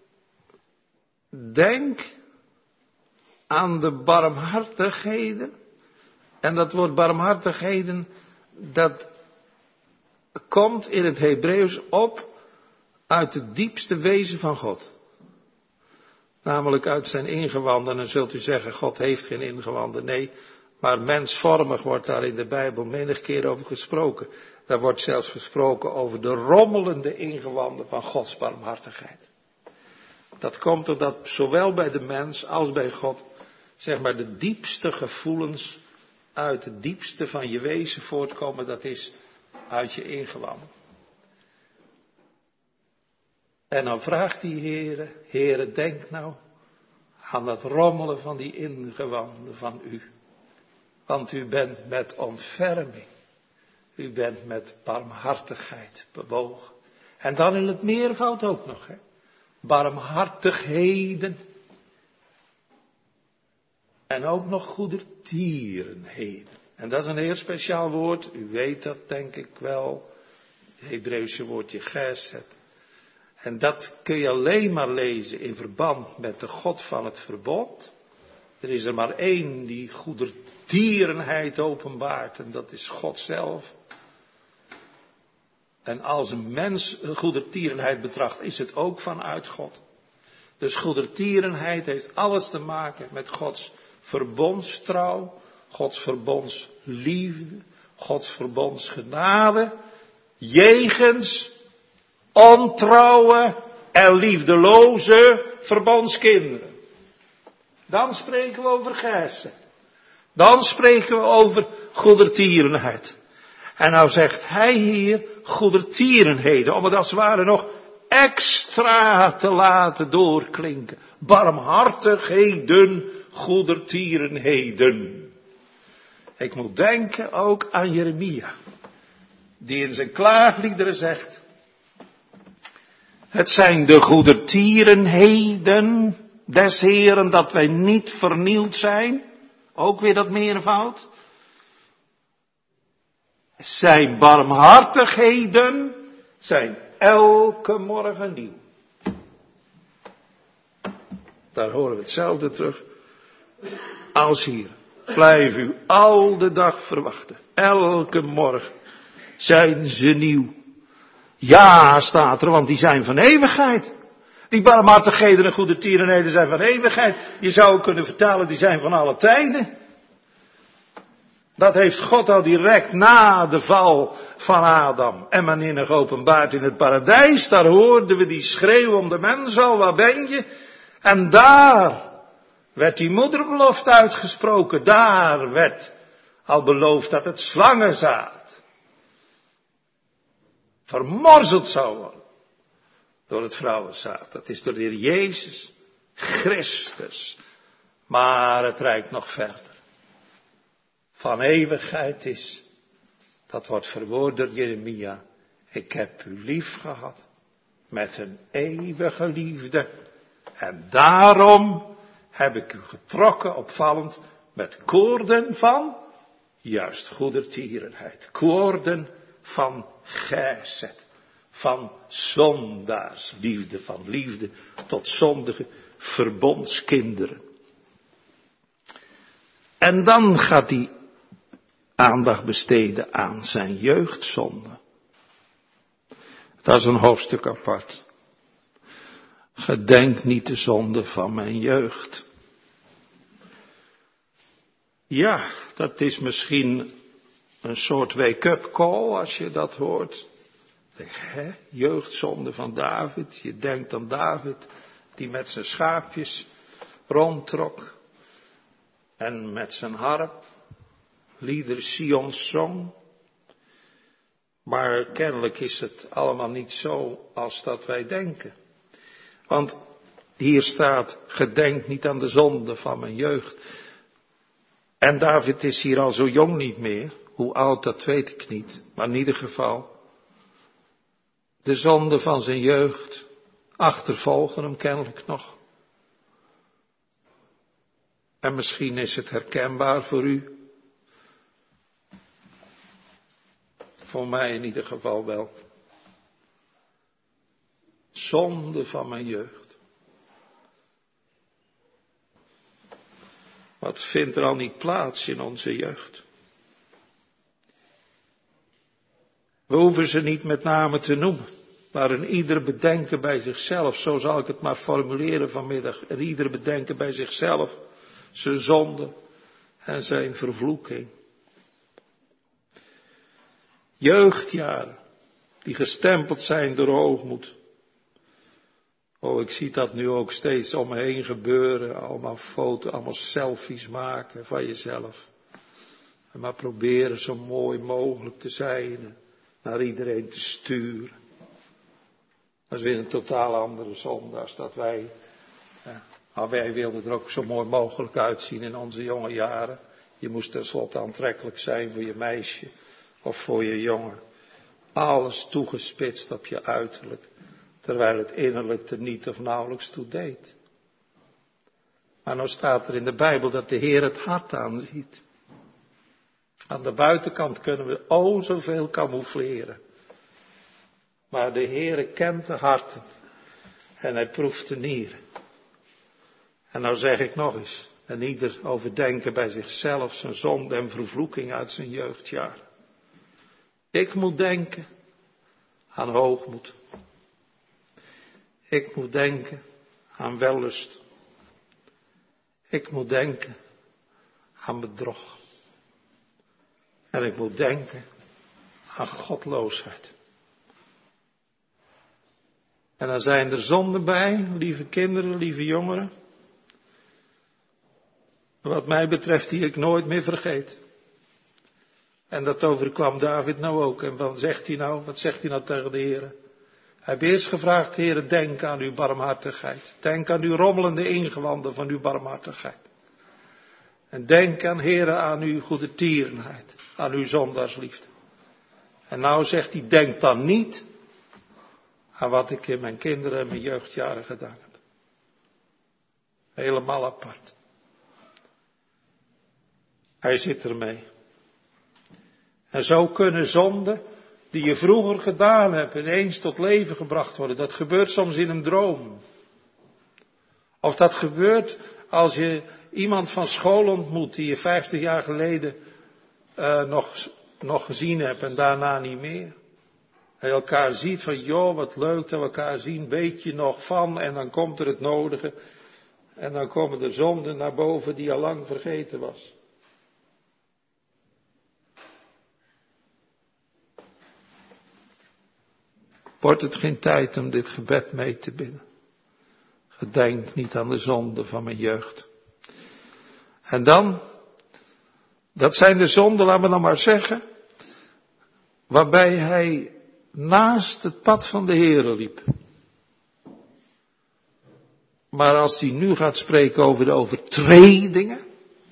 denk aan de barmhartigheden. En dat woord barmhartigheden, dat komt in het Hebreeuws op uit het diepste wezen van God. Namelijk uit zijn ingewanden. En dan zult u zeggen, God heeft geen ingewanden. Nee, maar mensvormig wordt daar in de Bijbel menig keer over gesproken. Daar wordt zelfs gesproken over de rommelende ingewanden van Gods barmhartigheid. Dat komt doordat zowel bij de mens als bij God, zeg maar, de diepste gevoelens uit het diepste van je wezen voortkomen. Dat is uit je ingewanden. En dan vraagt die Heere, denk nou aan dat rommelen van die ingewanden van u. Want u bent met ontferming, u bent met barmhartigheid bewogen. En dan in het meervoud ook nog, hè. Barmhartigheden. En ook nog goedertierenheden. En dat is een heel speciaal woord, u weet dat denk ik wel. Het Hebreeuwse woordje gesed. En dat kun je alleen maar lezen in verband met de God van het verbond. Er is er maar één die goedertierenheid openbaart en dat is God zelf. En als een mens goedertierenheid betracht, is het ook vanuit God. Dus goedertierenheid heeft alles te maken met Gods verbondstrouw, Gods verbondsliefde, Gods verbondsgenade, jegens ontrouwe en liefdeloze verbondskinderen. Dan spreken we over gehessen. Dan spreken we over goedertierenheid. En nou zegt hij hier goedertierenheden, om het als het ware nog extra te laten doorklinken. Barmhartigheden, goedertierenheden. Ik moet denken ook aan Jeremia, die in zijn klaagliederen zegt: het zijn de goedertierenheden des Heeren dat wij niet vernield zijn. Ook weer dat meervoud. Zijn barmhartigheden zijn elke morgen nieuw. Daar horen we hetzelfde terug als hier. Blijf u al de dag verwachten. Elke morgen zijn ze nieuw. Ja, staat er, want die zijn van eeuwigheid. Die barmhartigheden en goedertierenheden zijn van eeuwigheid. Je zou kunnen vertalen, die zijn van alle tijden. Dat heeft God al direct na de val van Adam en wanneer geopenbaard in het paradijs. Daar hoorden we die schreeuw om de mens al, waar ben je? En daar werd die moederbelofte uitgesproken. Daar werd al beloofd dat het slangenzaad vermorzeld zou worden door het vrouwenzaad. Dat is door de Heer Jezus Christus. Maar het reikt nog verder. Van eeuwigheid is, dat wordt verwoord door Jeremia: ik heb u lief gehad met een eeuwige liefde. En daarom heb ik u getrokken, opvallend, met koorden van, juist goedertierenheid. Koorden van gesed, van zondaarsliefde, van liefde tot zondige verbondskinderen. En dan gaat hij aandacht besteden aan zijn jeugdzonde. Dat is een hoofdstuk apart. Gedenk niet de zonde van mijn jeugd. Ja, dat is misschien een soort wake-up call als je dat hoort. Denk, jeugdzonde van David. Je denkt aan David die met zijn schaapjes rondtrok. En met zijn harp lieder Sions zong. Maar kennelijk is het allemaal niet zo als dat wij denken. Want hier staat: gedenk niet aan de zonde van mijn jeugd. En David is hier al zo jong niet meer. Hoe oud, dat weet ik niet. Maar in ieder geval, de zonde van zijn jeugd achtervolgen hem kennelijk nog. En misschien is het herkenbaar voor u. Voor mij in ieder geval wel. Zonde van mijn jeugd. Wat vindt er al niet plaats in onze jeugd? We hoeven ze niet met name te noemen. Maar een ieder bedenken bij zichzelf. Zo zal ik het maar formuleren vanmiddag. Een ieder bedenken bij zichzelf. Zijn zonde en zijn vervloeking. Jeugdjaren die gestempeld zijn door hoogmoed. Oh, ik zie dat nu ook steeds om me heen gebeuren. Allemaal foto's, allemaal selfies maken van jezelf. En maar proberen zo mooi mogelijk te zijn. En naar iedereen te sturen. Dat is weer een totaal andere zonde als dat wij. Maar wij wilden er ook zo mooi mogelijk uitzien in onze jonge jaren. Je moest tenslotte aantrekkelijk zijn voor je meisje of voor je jongen. Alles toegespitst op je uiterlijk. Terwijl het innerlijk er niet of nauwelijks toe deed. Maar nou staat er in de Bijbel dat de Heer het hart aanziet. Aan de buitenkant kunnen we zoveel camoufleren. Maar de Heer kent de harten. En hij proeft de nieren. En nou zeg ik nog eens. En ieder overdenken bij zichzelf zijn zonde en vervloeking uit zijn jeugdjaren. Ik moet denken aan hoogmoed. Ik moet denken aan wellust. Ik moet denken aan bedrog. En ik moet denken aan godloosheid. En dan zijn er zonden bij, lieve kinderen, lieve jongeren. Wat mij betreft die ik nooit meer vergeet. En dat overkwam David nou ook. En wat zegt hij nou? Wat zegt hij nou tegen de Heer? Hij heeft eerst gevraagd, Heer, denk aan uw barmhartigheid. Denk aan uw rommelende ingewanden van uw barmhartigheid. En denk aan, Heer, aan uw goede tierenheid. Aan uw zondaarsliefde. En nou zegt hij, denk dan niet aan wat ik in mijn kinderen en mijn jeugdjaren gedaan heb. Helemaal apart. Hij zit ermee. En zo kunnen zonden die je vroeger gedaan hebt ineens tot leven gebracht worden. Dat gebeurt soms in een droom. Of dat gebeurt als je iemand van school ontmoet die je 50 jaar geleden nog gezien hebt en daarna niet meer. En je elkaar ziet van, joh, wat leuk dat we elkaar zien, weet je nog van, en dan komt er het nodige. En dan komen de zonden naar boven die al lang vergeten was. Wordt het geen tijd om dit gebed mee te bidden? Gedenk niet aan de zonden van mijn jeugd. En dan, dat zijn de zonden, laten we dan maar zeggen, waarbij hij naast het pad van de Heere liep. Maar als hij nu gaat spreken over de overtredingen,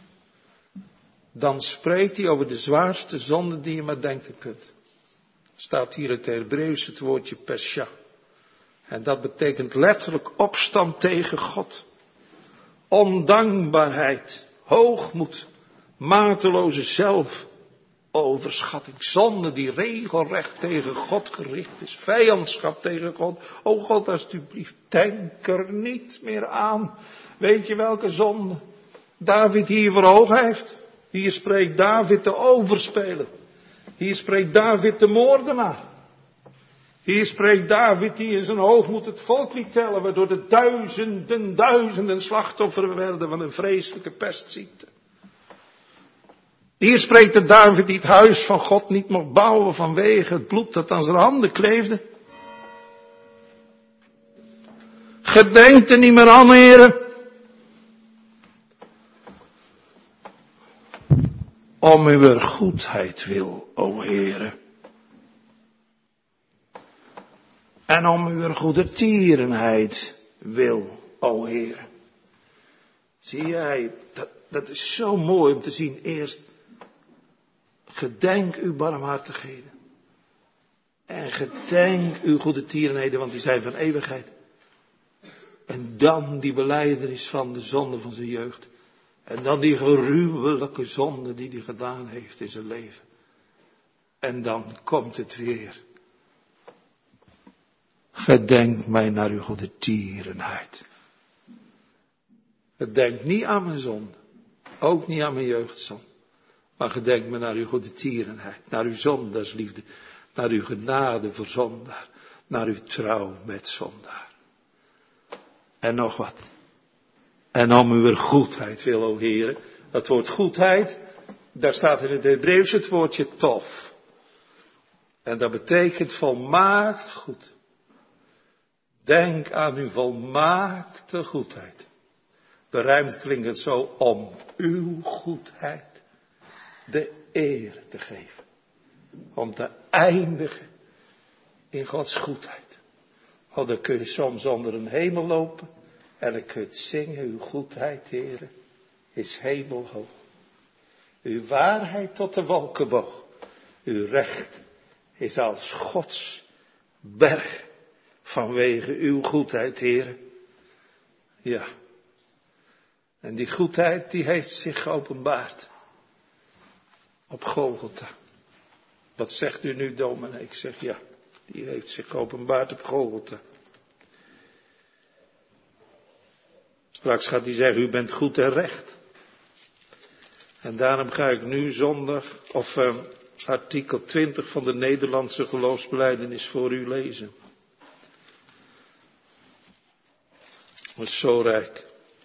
dan spreekt hij over de zwaarste zonden die je maar denken kunt. Staat hier het Hebreeuws het woordje pesha. En dat betekent letterlijk opstand tegen God. Ondankbaarheid, hoogmoed, mateloze zelfoverschatting. Zonde die regelrecht tegen God gericht is. Vijandschap tegen God. O God, alstublieft, denk er niet meer aan. Weet je welke zonde David hier voor ogen heeft? Hier spreekt David de overspeler. Hier spreekt David de moordenaar. Hier spreekt David die in zijn hoogmoed het volk liet tellen, waardoor de duizenden slachtoffer werden van een vreselijke pestziekte. Hier spreekt de David die het huis van God niet mocht bouwen vanwege het bloed dat aan zijn handen kleefde. Gedenk er niet meer aan, heren. Om uw goedheid wil, o Heere. En om uw goede tierenheid wil, o Heere. Zie jij, dat is zo mooi om te zien. Eerst, gedenk uw barmhartigheden. En gedenk uw goede tierenheden, want die zijn van eeuwigheid. En dan die belijdenis van de zonde van zijn jeugd. En dan die gruwelijke zonde die hij gedaan heeft in zijn leven. En dan komt het weer. Gedenk mij naar uw goede tierenheid. Gedenk niet aan mijn zonde. Ook niet aan mijn jeugdzonde. Maar gedenk me naar uw goede tierenheid. Naar uw zondaarsliefde. Naar uw genade voor zondaar. Naar uw trouw met zondaar. En nog wat. En om uw goedheid wil, o Heere. Dat woord goedheid, daar staat in het Hebreeuws het woordje tof. En dat betekent volmaakt goed. Denk aan uw volmaakte goedheid. Berijmd klinkt het zo, om uw goedheid de eer te geven. Om te eindigen in Gods goedheid. Want dan kun je soms onder een hemel lopen. En dan kun je zingen, uw goedheid, Heere, is hemelhoog. Uw waarheid tot de wolken boog. Uw recht is als Gods berg. Vanwege uw goedheid, Heere. Ja. En die goedheid, die heeft zich geopenbaard. Op Golgotha. Wat zegt u nu, dominee? Ik zeg ja, die heeft zich geopenbaard op Golgotha. Straks gaat hij zeggen, u bent goed en recht. En daarom ga ik nu artikel 20 van de Nederlandse geloofsbelijdenis voor u lezen. Het is zo rijk.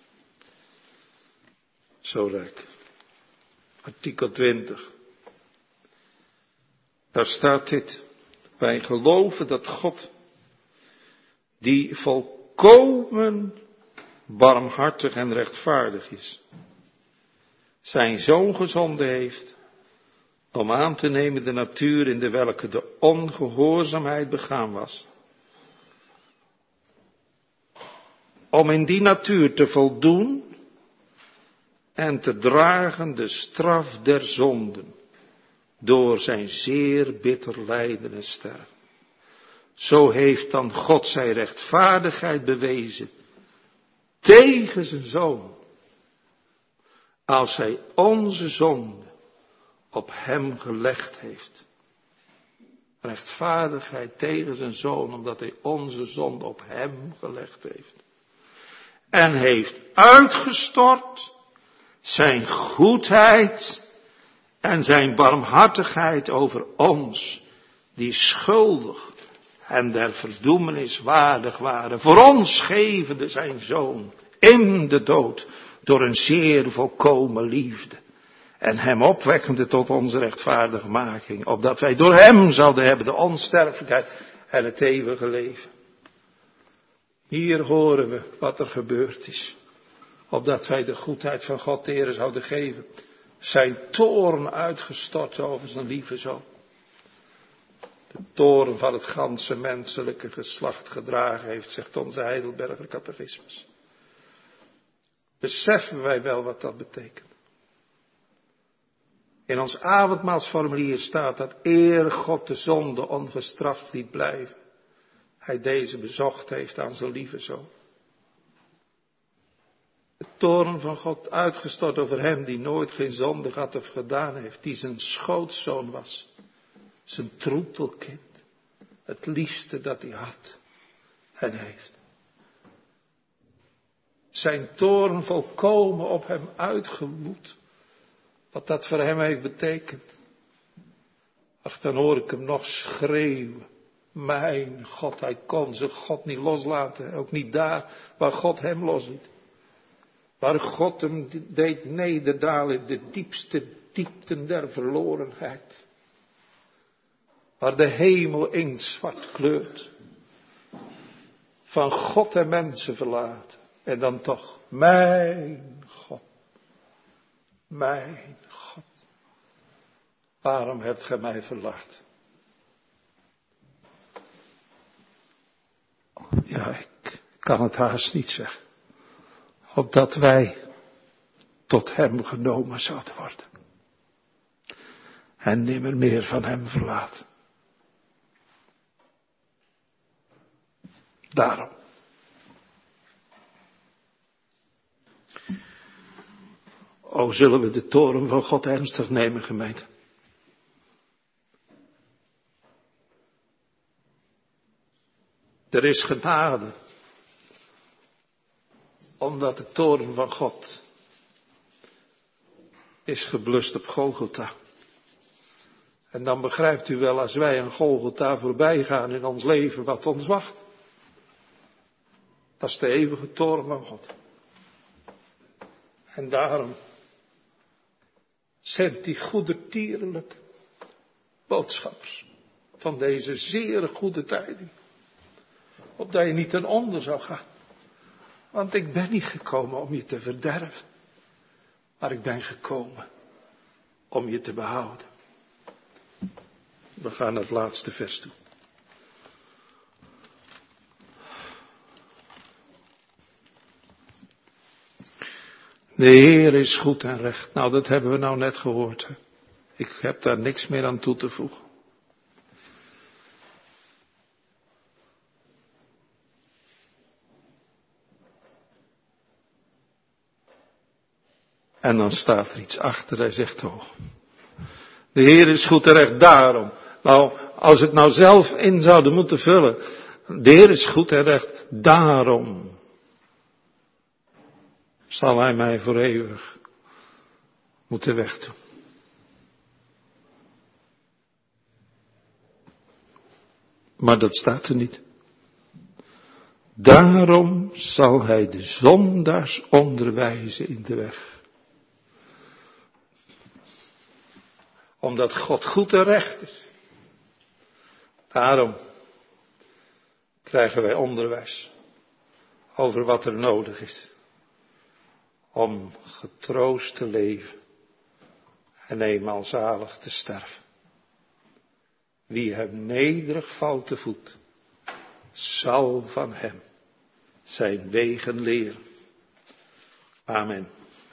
Zo rijk. Artikel 20. Daar staat dit. Wij geloven dat God, die volkomen barmhartig en rechtvaardig is, zijn Zoon gezonden heeft om aan te nemen de natuur in de welke de ongehoorzaamheid begaan was. Om in die natuur te voldoen en te dragen de straf der zonden door zijn zeer bitter lijden en sterven. Zo heeft dan God zijn rechtvaardigheid bewezen tegen zijn Zoon, als hij onze zonde op hem gelegd heeft. Rechtvaardigheid tegen zijn Zoon, omdat hij onze zonde op hem gelegd heeft. En heeft uitgestort zijn goedheid en zijn barmhartigheid over ons, die schuldig en der verdoemenis waardig waren, voor ons gevende zijn Zoon in de dood, door een zeer volkomen liefde. En hem opwekkende tot onze rechtvaardigmaking, opdat wij door hem zouden hebben de onsterfelijkheid en het eeuwige leven. Hier horen we wat er gebeurd is, opdat wij de goedheid van God de Heer zouden geven. Zijn toorn uitgestort over zijn lieve Zoon. De toorn van het ganse menselijke geslacht gedragen heeft, zegt onze Heidelberger catechismus. Beseffen wij wel wat dat betekent? In ons avondmaalsformulier staat dat eer God de zonde ongestraft liet blijven, hij deze bezocht heeft aan zijn lieve Zoon. De toorn van God uitgestort over hem die nooit geen zonde had of gedaan heeft, die zijn schootzoon was, zijn troetelkind, het liefste dat hij had en heeft. Zijn toorn volkomen op hem uitgewoed. Wat dat voor hem heeft betekend. Ach, dan hoor ik hem nog schreeuwen. Mijn God, hij kon zijn God niet loslaten. Ook niet daar waar God hem losliet. Waar God hem deed nederdalen in de diepste diepten der verlorenheid. Waar de hemel inktzwart kleurt. Van God en mensen verlaten. En dan toch, mijn God. Mijn God. Waarom hebt gij mij verlaten? Ja, ik kan het haast niet zeggen. Opdat wij tot hem genomen zouden worden. En nimmer meer van hem verlaten. Daarom. O, zullen we de toorn van God ernstig nemen, gemeente? Er is genade. Omdat de toorn van God is geblust op Golgotha. En dan begrijpt u wel, als wij aan Golgotha voorbij gaan in ons leven, wat ons wacht. Dat is de eeuwige toorn van God. En daarom zendt die goedertierlijk boodschappers van deze zeer goede tijding. Opdat je niet ten onder zou gaan. Want ik ben niet gekomen om je te verderven. Maar ik ben gekomen om je te behouden. We gaan naar het laatste vers toe. De Heer is goed en recht. Nou, dat hebben we nou net gehoord. Hè? Ik heb daar niks meer aan toe te voegen. En dan staat er iets achter. Hij zegt toch. De Heer is goed en recht daarom. Nou, als het nou zelf in zouden moeten vullen. De Heer is goed en recht daarom. Zal hij mij voor eeuwig moeten wegdoen. Maar dat staat er niet. Daarom zal hij de zondaars onderwijzen in de weg. Omdat God goed en recht is. Daarom krijgen wij onderwijs over wat er nodig is. Om getroost te leven en eenmaal zalig te sterven. Wie hem nederig valt te voet, zal van hem zijn wegen leren. Amen.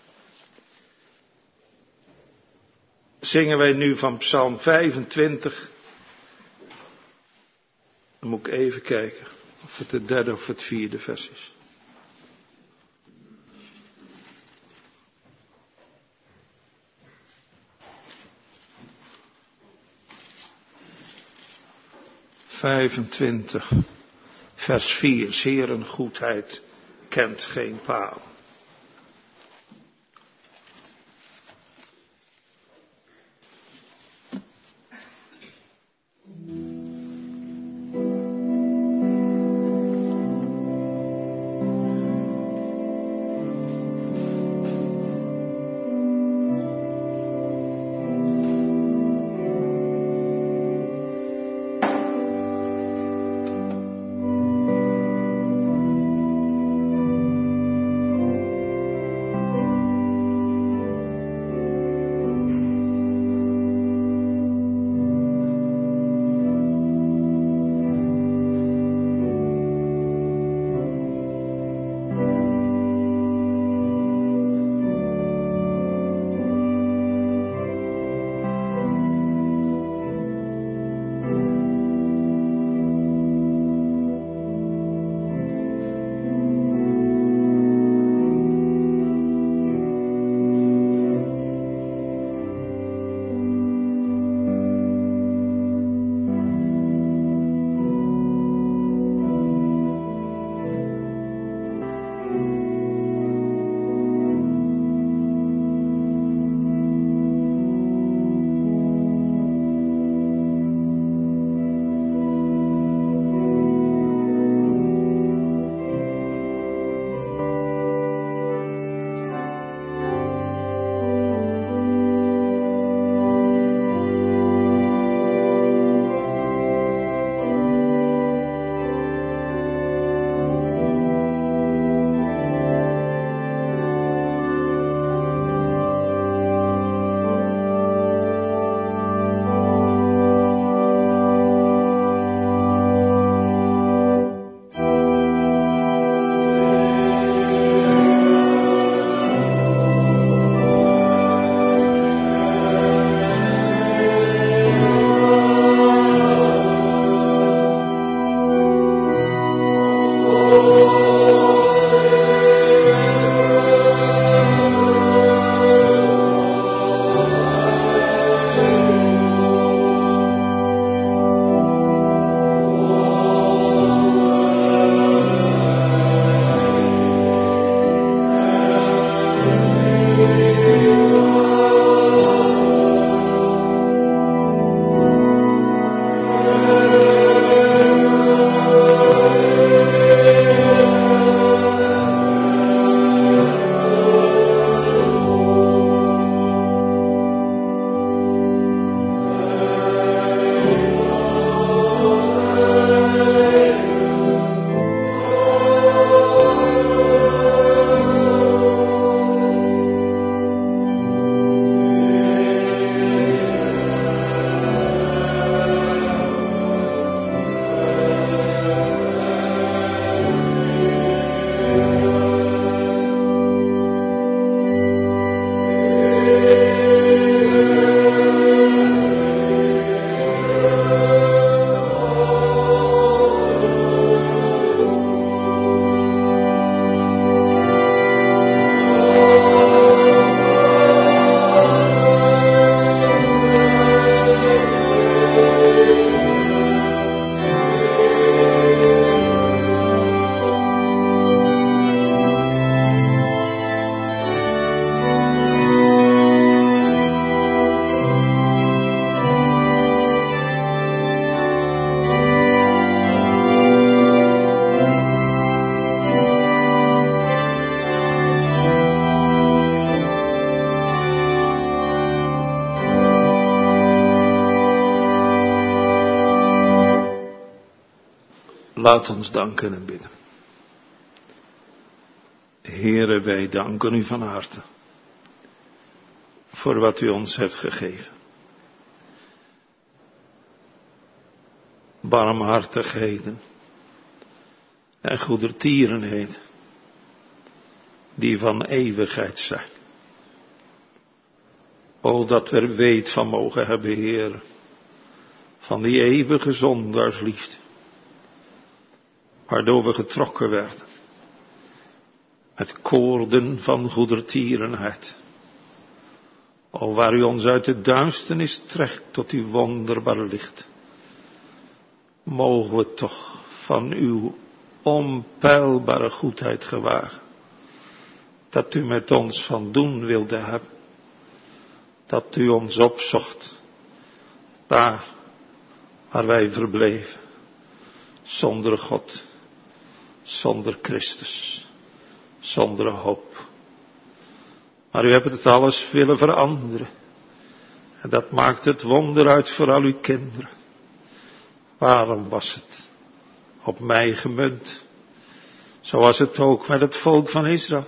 Zingen wij nu van Psalm 25. Dan moet ik even kijken of het het derde of het vierde vers is. Vers 4. 's Heeren goedheid kent geen paal. Laat ons danken en bidden. Heere, wij danken u van harte voor wat u ons hebt gegeven. Barmhartigheden en goedertierenheden die van eeuwigheid zijn. O, dat we er weet van mogen hebben, Heer, van die eeuwige zondaarsliefde, waardoor we getrokken werden met koorden van goedertierenheid. O, waar u ons uit de duisternis trekt tot uw wonderbaar licht. Mogen we toch van uw onpeilbare goedheid gewagen, dat u met ons van doen wilde hebben, dat u ons opzocht, daar waar wij verbleven, zonder God, zonder Christus, zonder hoop. Maar u hebt het alles willen veranderen, en dat maakt het wonder uit voor al uw kinderen. Waarom was het op mij gemunt? Zo was het ook met het volk van Israël.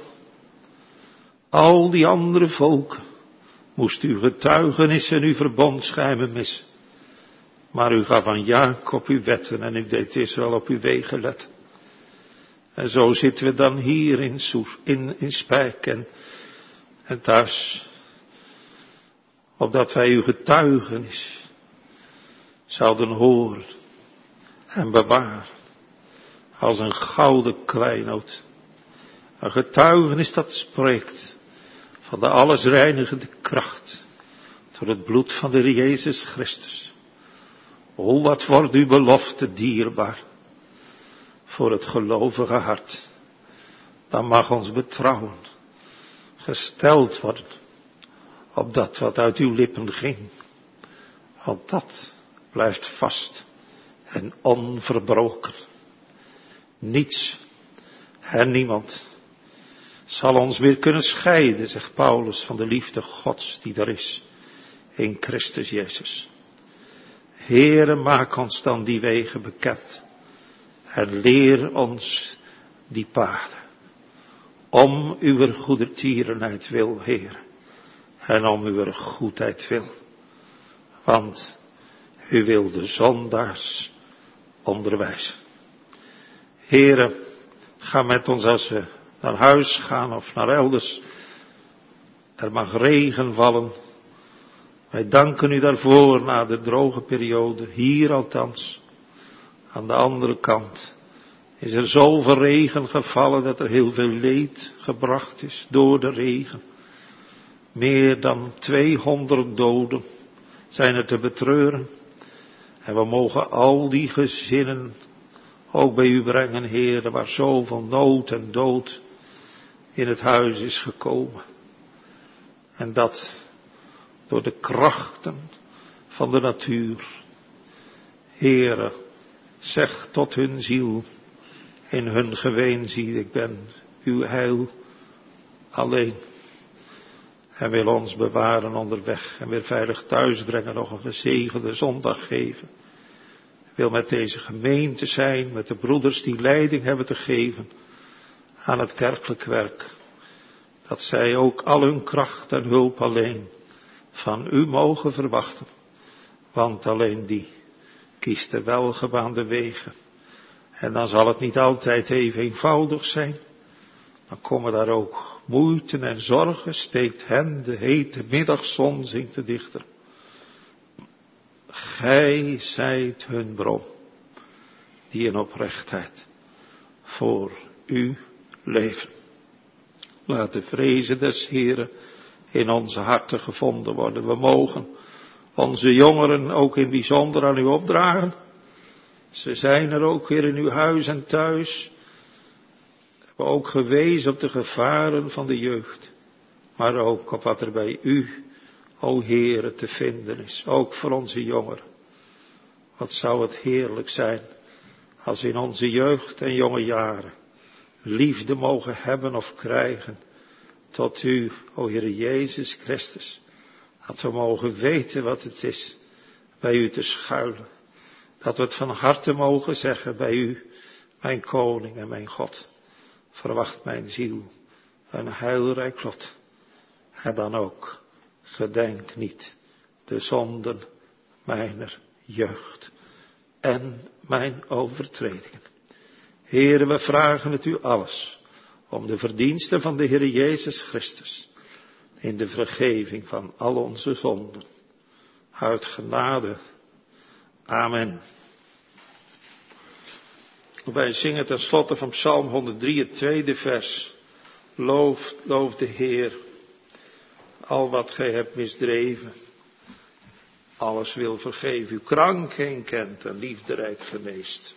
Al die andere volken moest uw getuigenis en uw verbondsgeheimen missen. Maar u gaf aan Jacob uw wetten en u deed Israël op uw wegen letten. En zo zitten we dan hier in Spijk en thuis. Opdat wij uw getuigenis zouden horen en bewaren. Als een gouden kleinood. Een getuigenis dat spreekt van de allesreinigende kracht door het bloed van de Heer Jezus Christus. O, wat wordt uw belofte dierbaar voor het gelovige hart. Dan mag ons betrouwen gesteld worden op dat wat uit uw lippen ging. Want dat blijft vast en onverbroken. Niets en niemand zal ons weer kunnen scheiden, zegt Paulus, van de liefde Gods die er is in Christus Jezus. Heere, maak ons dan die wegen bekend en leer ons die paden. Om uw goedertierenheid wil, Heer, en om uw goedheid wil. Want u wil de zondaars onderwijzen. Heere, ga met ons als we naar huis gaan of naar elders. Er mag regen vallen. Wij danken u daarvoor na de droge periode, hier althans. Aan de andere kant is er zoveel regen gevallen dat er heel veel leed gebracht is door de regen. Meer dan 200 doden zijn er te betreuren. En we mogen al die gezinnen ook bij u brengen, Heer, waar zoveel nood en dood in het huis is gekomen. En dat door de krachten van de natuur. Heere, zeg tot hun ziel in hun geween, zie ik ben uw heil alleen. En wil ons bewaren onderweg en weer veilig thuis brengen, nog een gezegende zondag geven. Wil met deze gemeente zijn, met de broeders die leiding hebben te geven aan het kerkelijk werk. Dat zij ook al hun kracht en hulp alleen van u mogen verwachten. Want alleen die kiest de welgebaande wegen. En dan zal het niet altijd even eenvoudig zijn. Dan komen daar ook moeite en zorgen, steekt hen de hete middagzon, zingt de dichter. Gij zijt hun bron, die in oprechtheid voor u leven. Laat de vrezen des Heren in onze harten gevonden worden. We mogen onze jongeren ook in bijzonder aan u opdragen. Ze zijn er ook weer in uw huis en thuis. We hebben ook gewezen op de gevaren van de jeugd. Maar ook op wat er bij u, o Heere, te vinden is. Ook voor onze jongeren. Wat zou het heerlijk zijn als we in onze jeugd en jonge jaren liefde mogen hebben of krijgen tot u, o Heere Jezus Christus. Dat we mogen weten wat het is bij u te schuilen. Dat we het van harte mogen zeggen bij u, mijn koning en mijn God. Verwacht mijn ziel een heilrijk lot. En dan ook, gedenk niet de zonden mijner jeugd en mijn overtredingen. Heere, we vragen het u alles om de verdiensten van de Heere Jezus Christus in de vergeving van al onze zonden. Uit genade. Amen. Wij zingen ten slotte van Psalm 103, het tweede vers. Loof de Heer, al wat gij hebt misdreven. Alles wil vergeven, u krank geen kent en liefderijk geneest.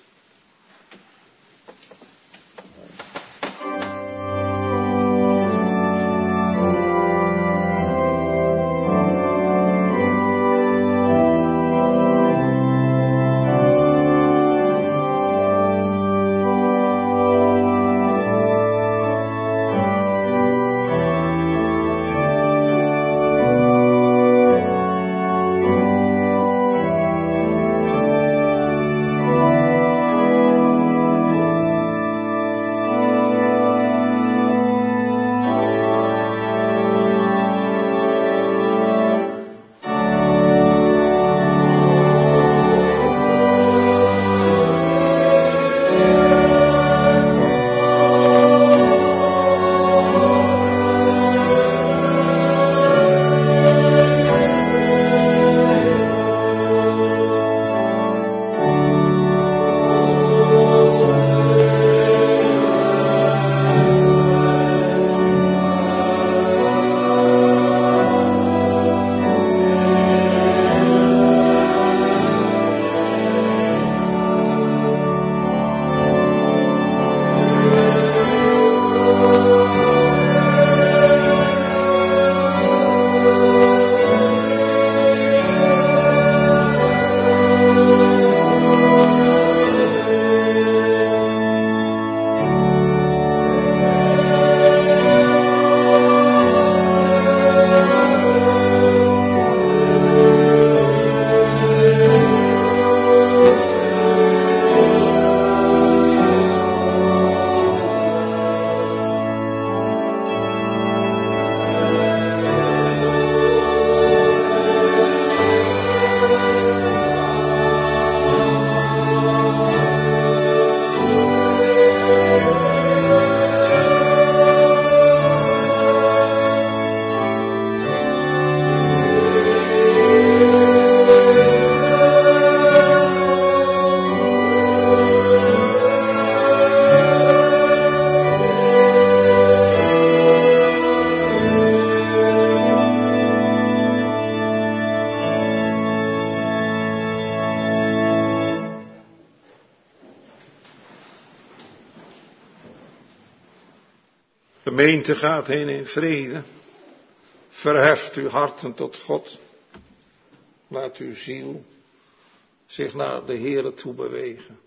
Gemeente, gaat heen in vrede. Verheft uw harten tot God. Laat uw ziel zich naar de Heere toe bewegen.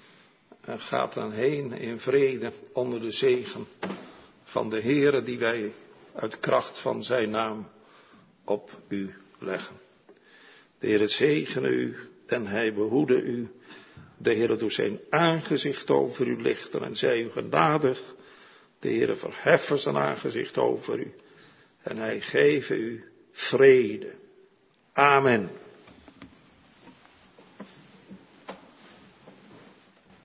En gaat dan heen in vrede onder de zegen van de Heere die wij uit kracht van zijn naam op u leggen. De Heere zegene u en hij behoede u. De Heere doet zijn aangezicht over u lichten en zij u genadig. De Heere verheffen zijn aangezicht over u en hij geven u vrede. Amen.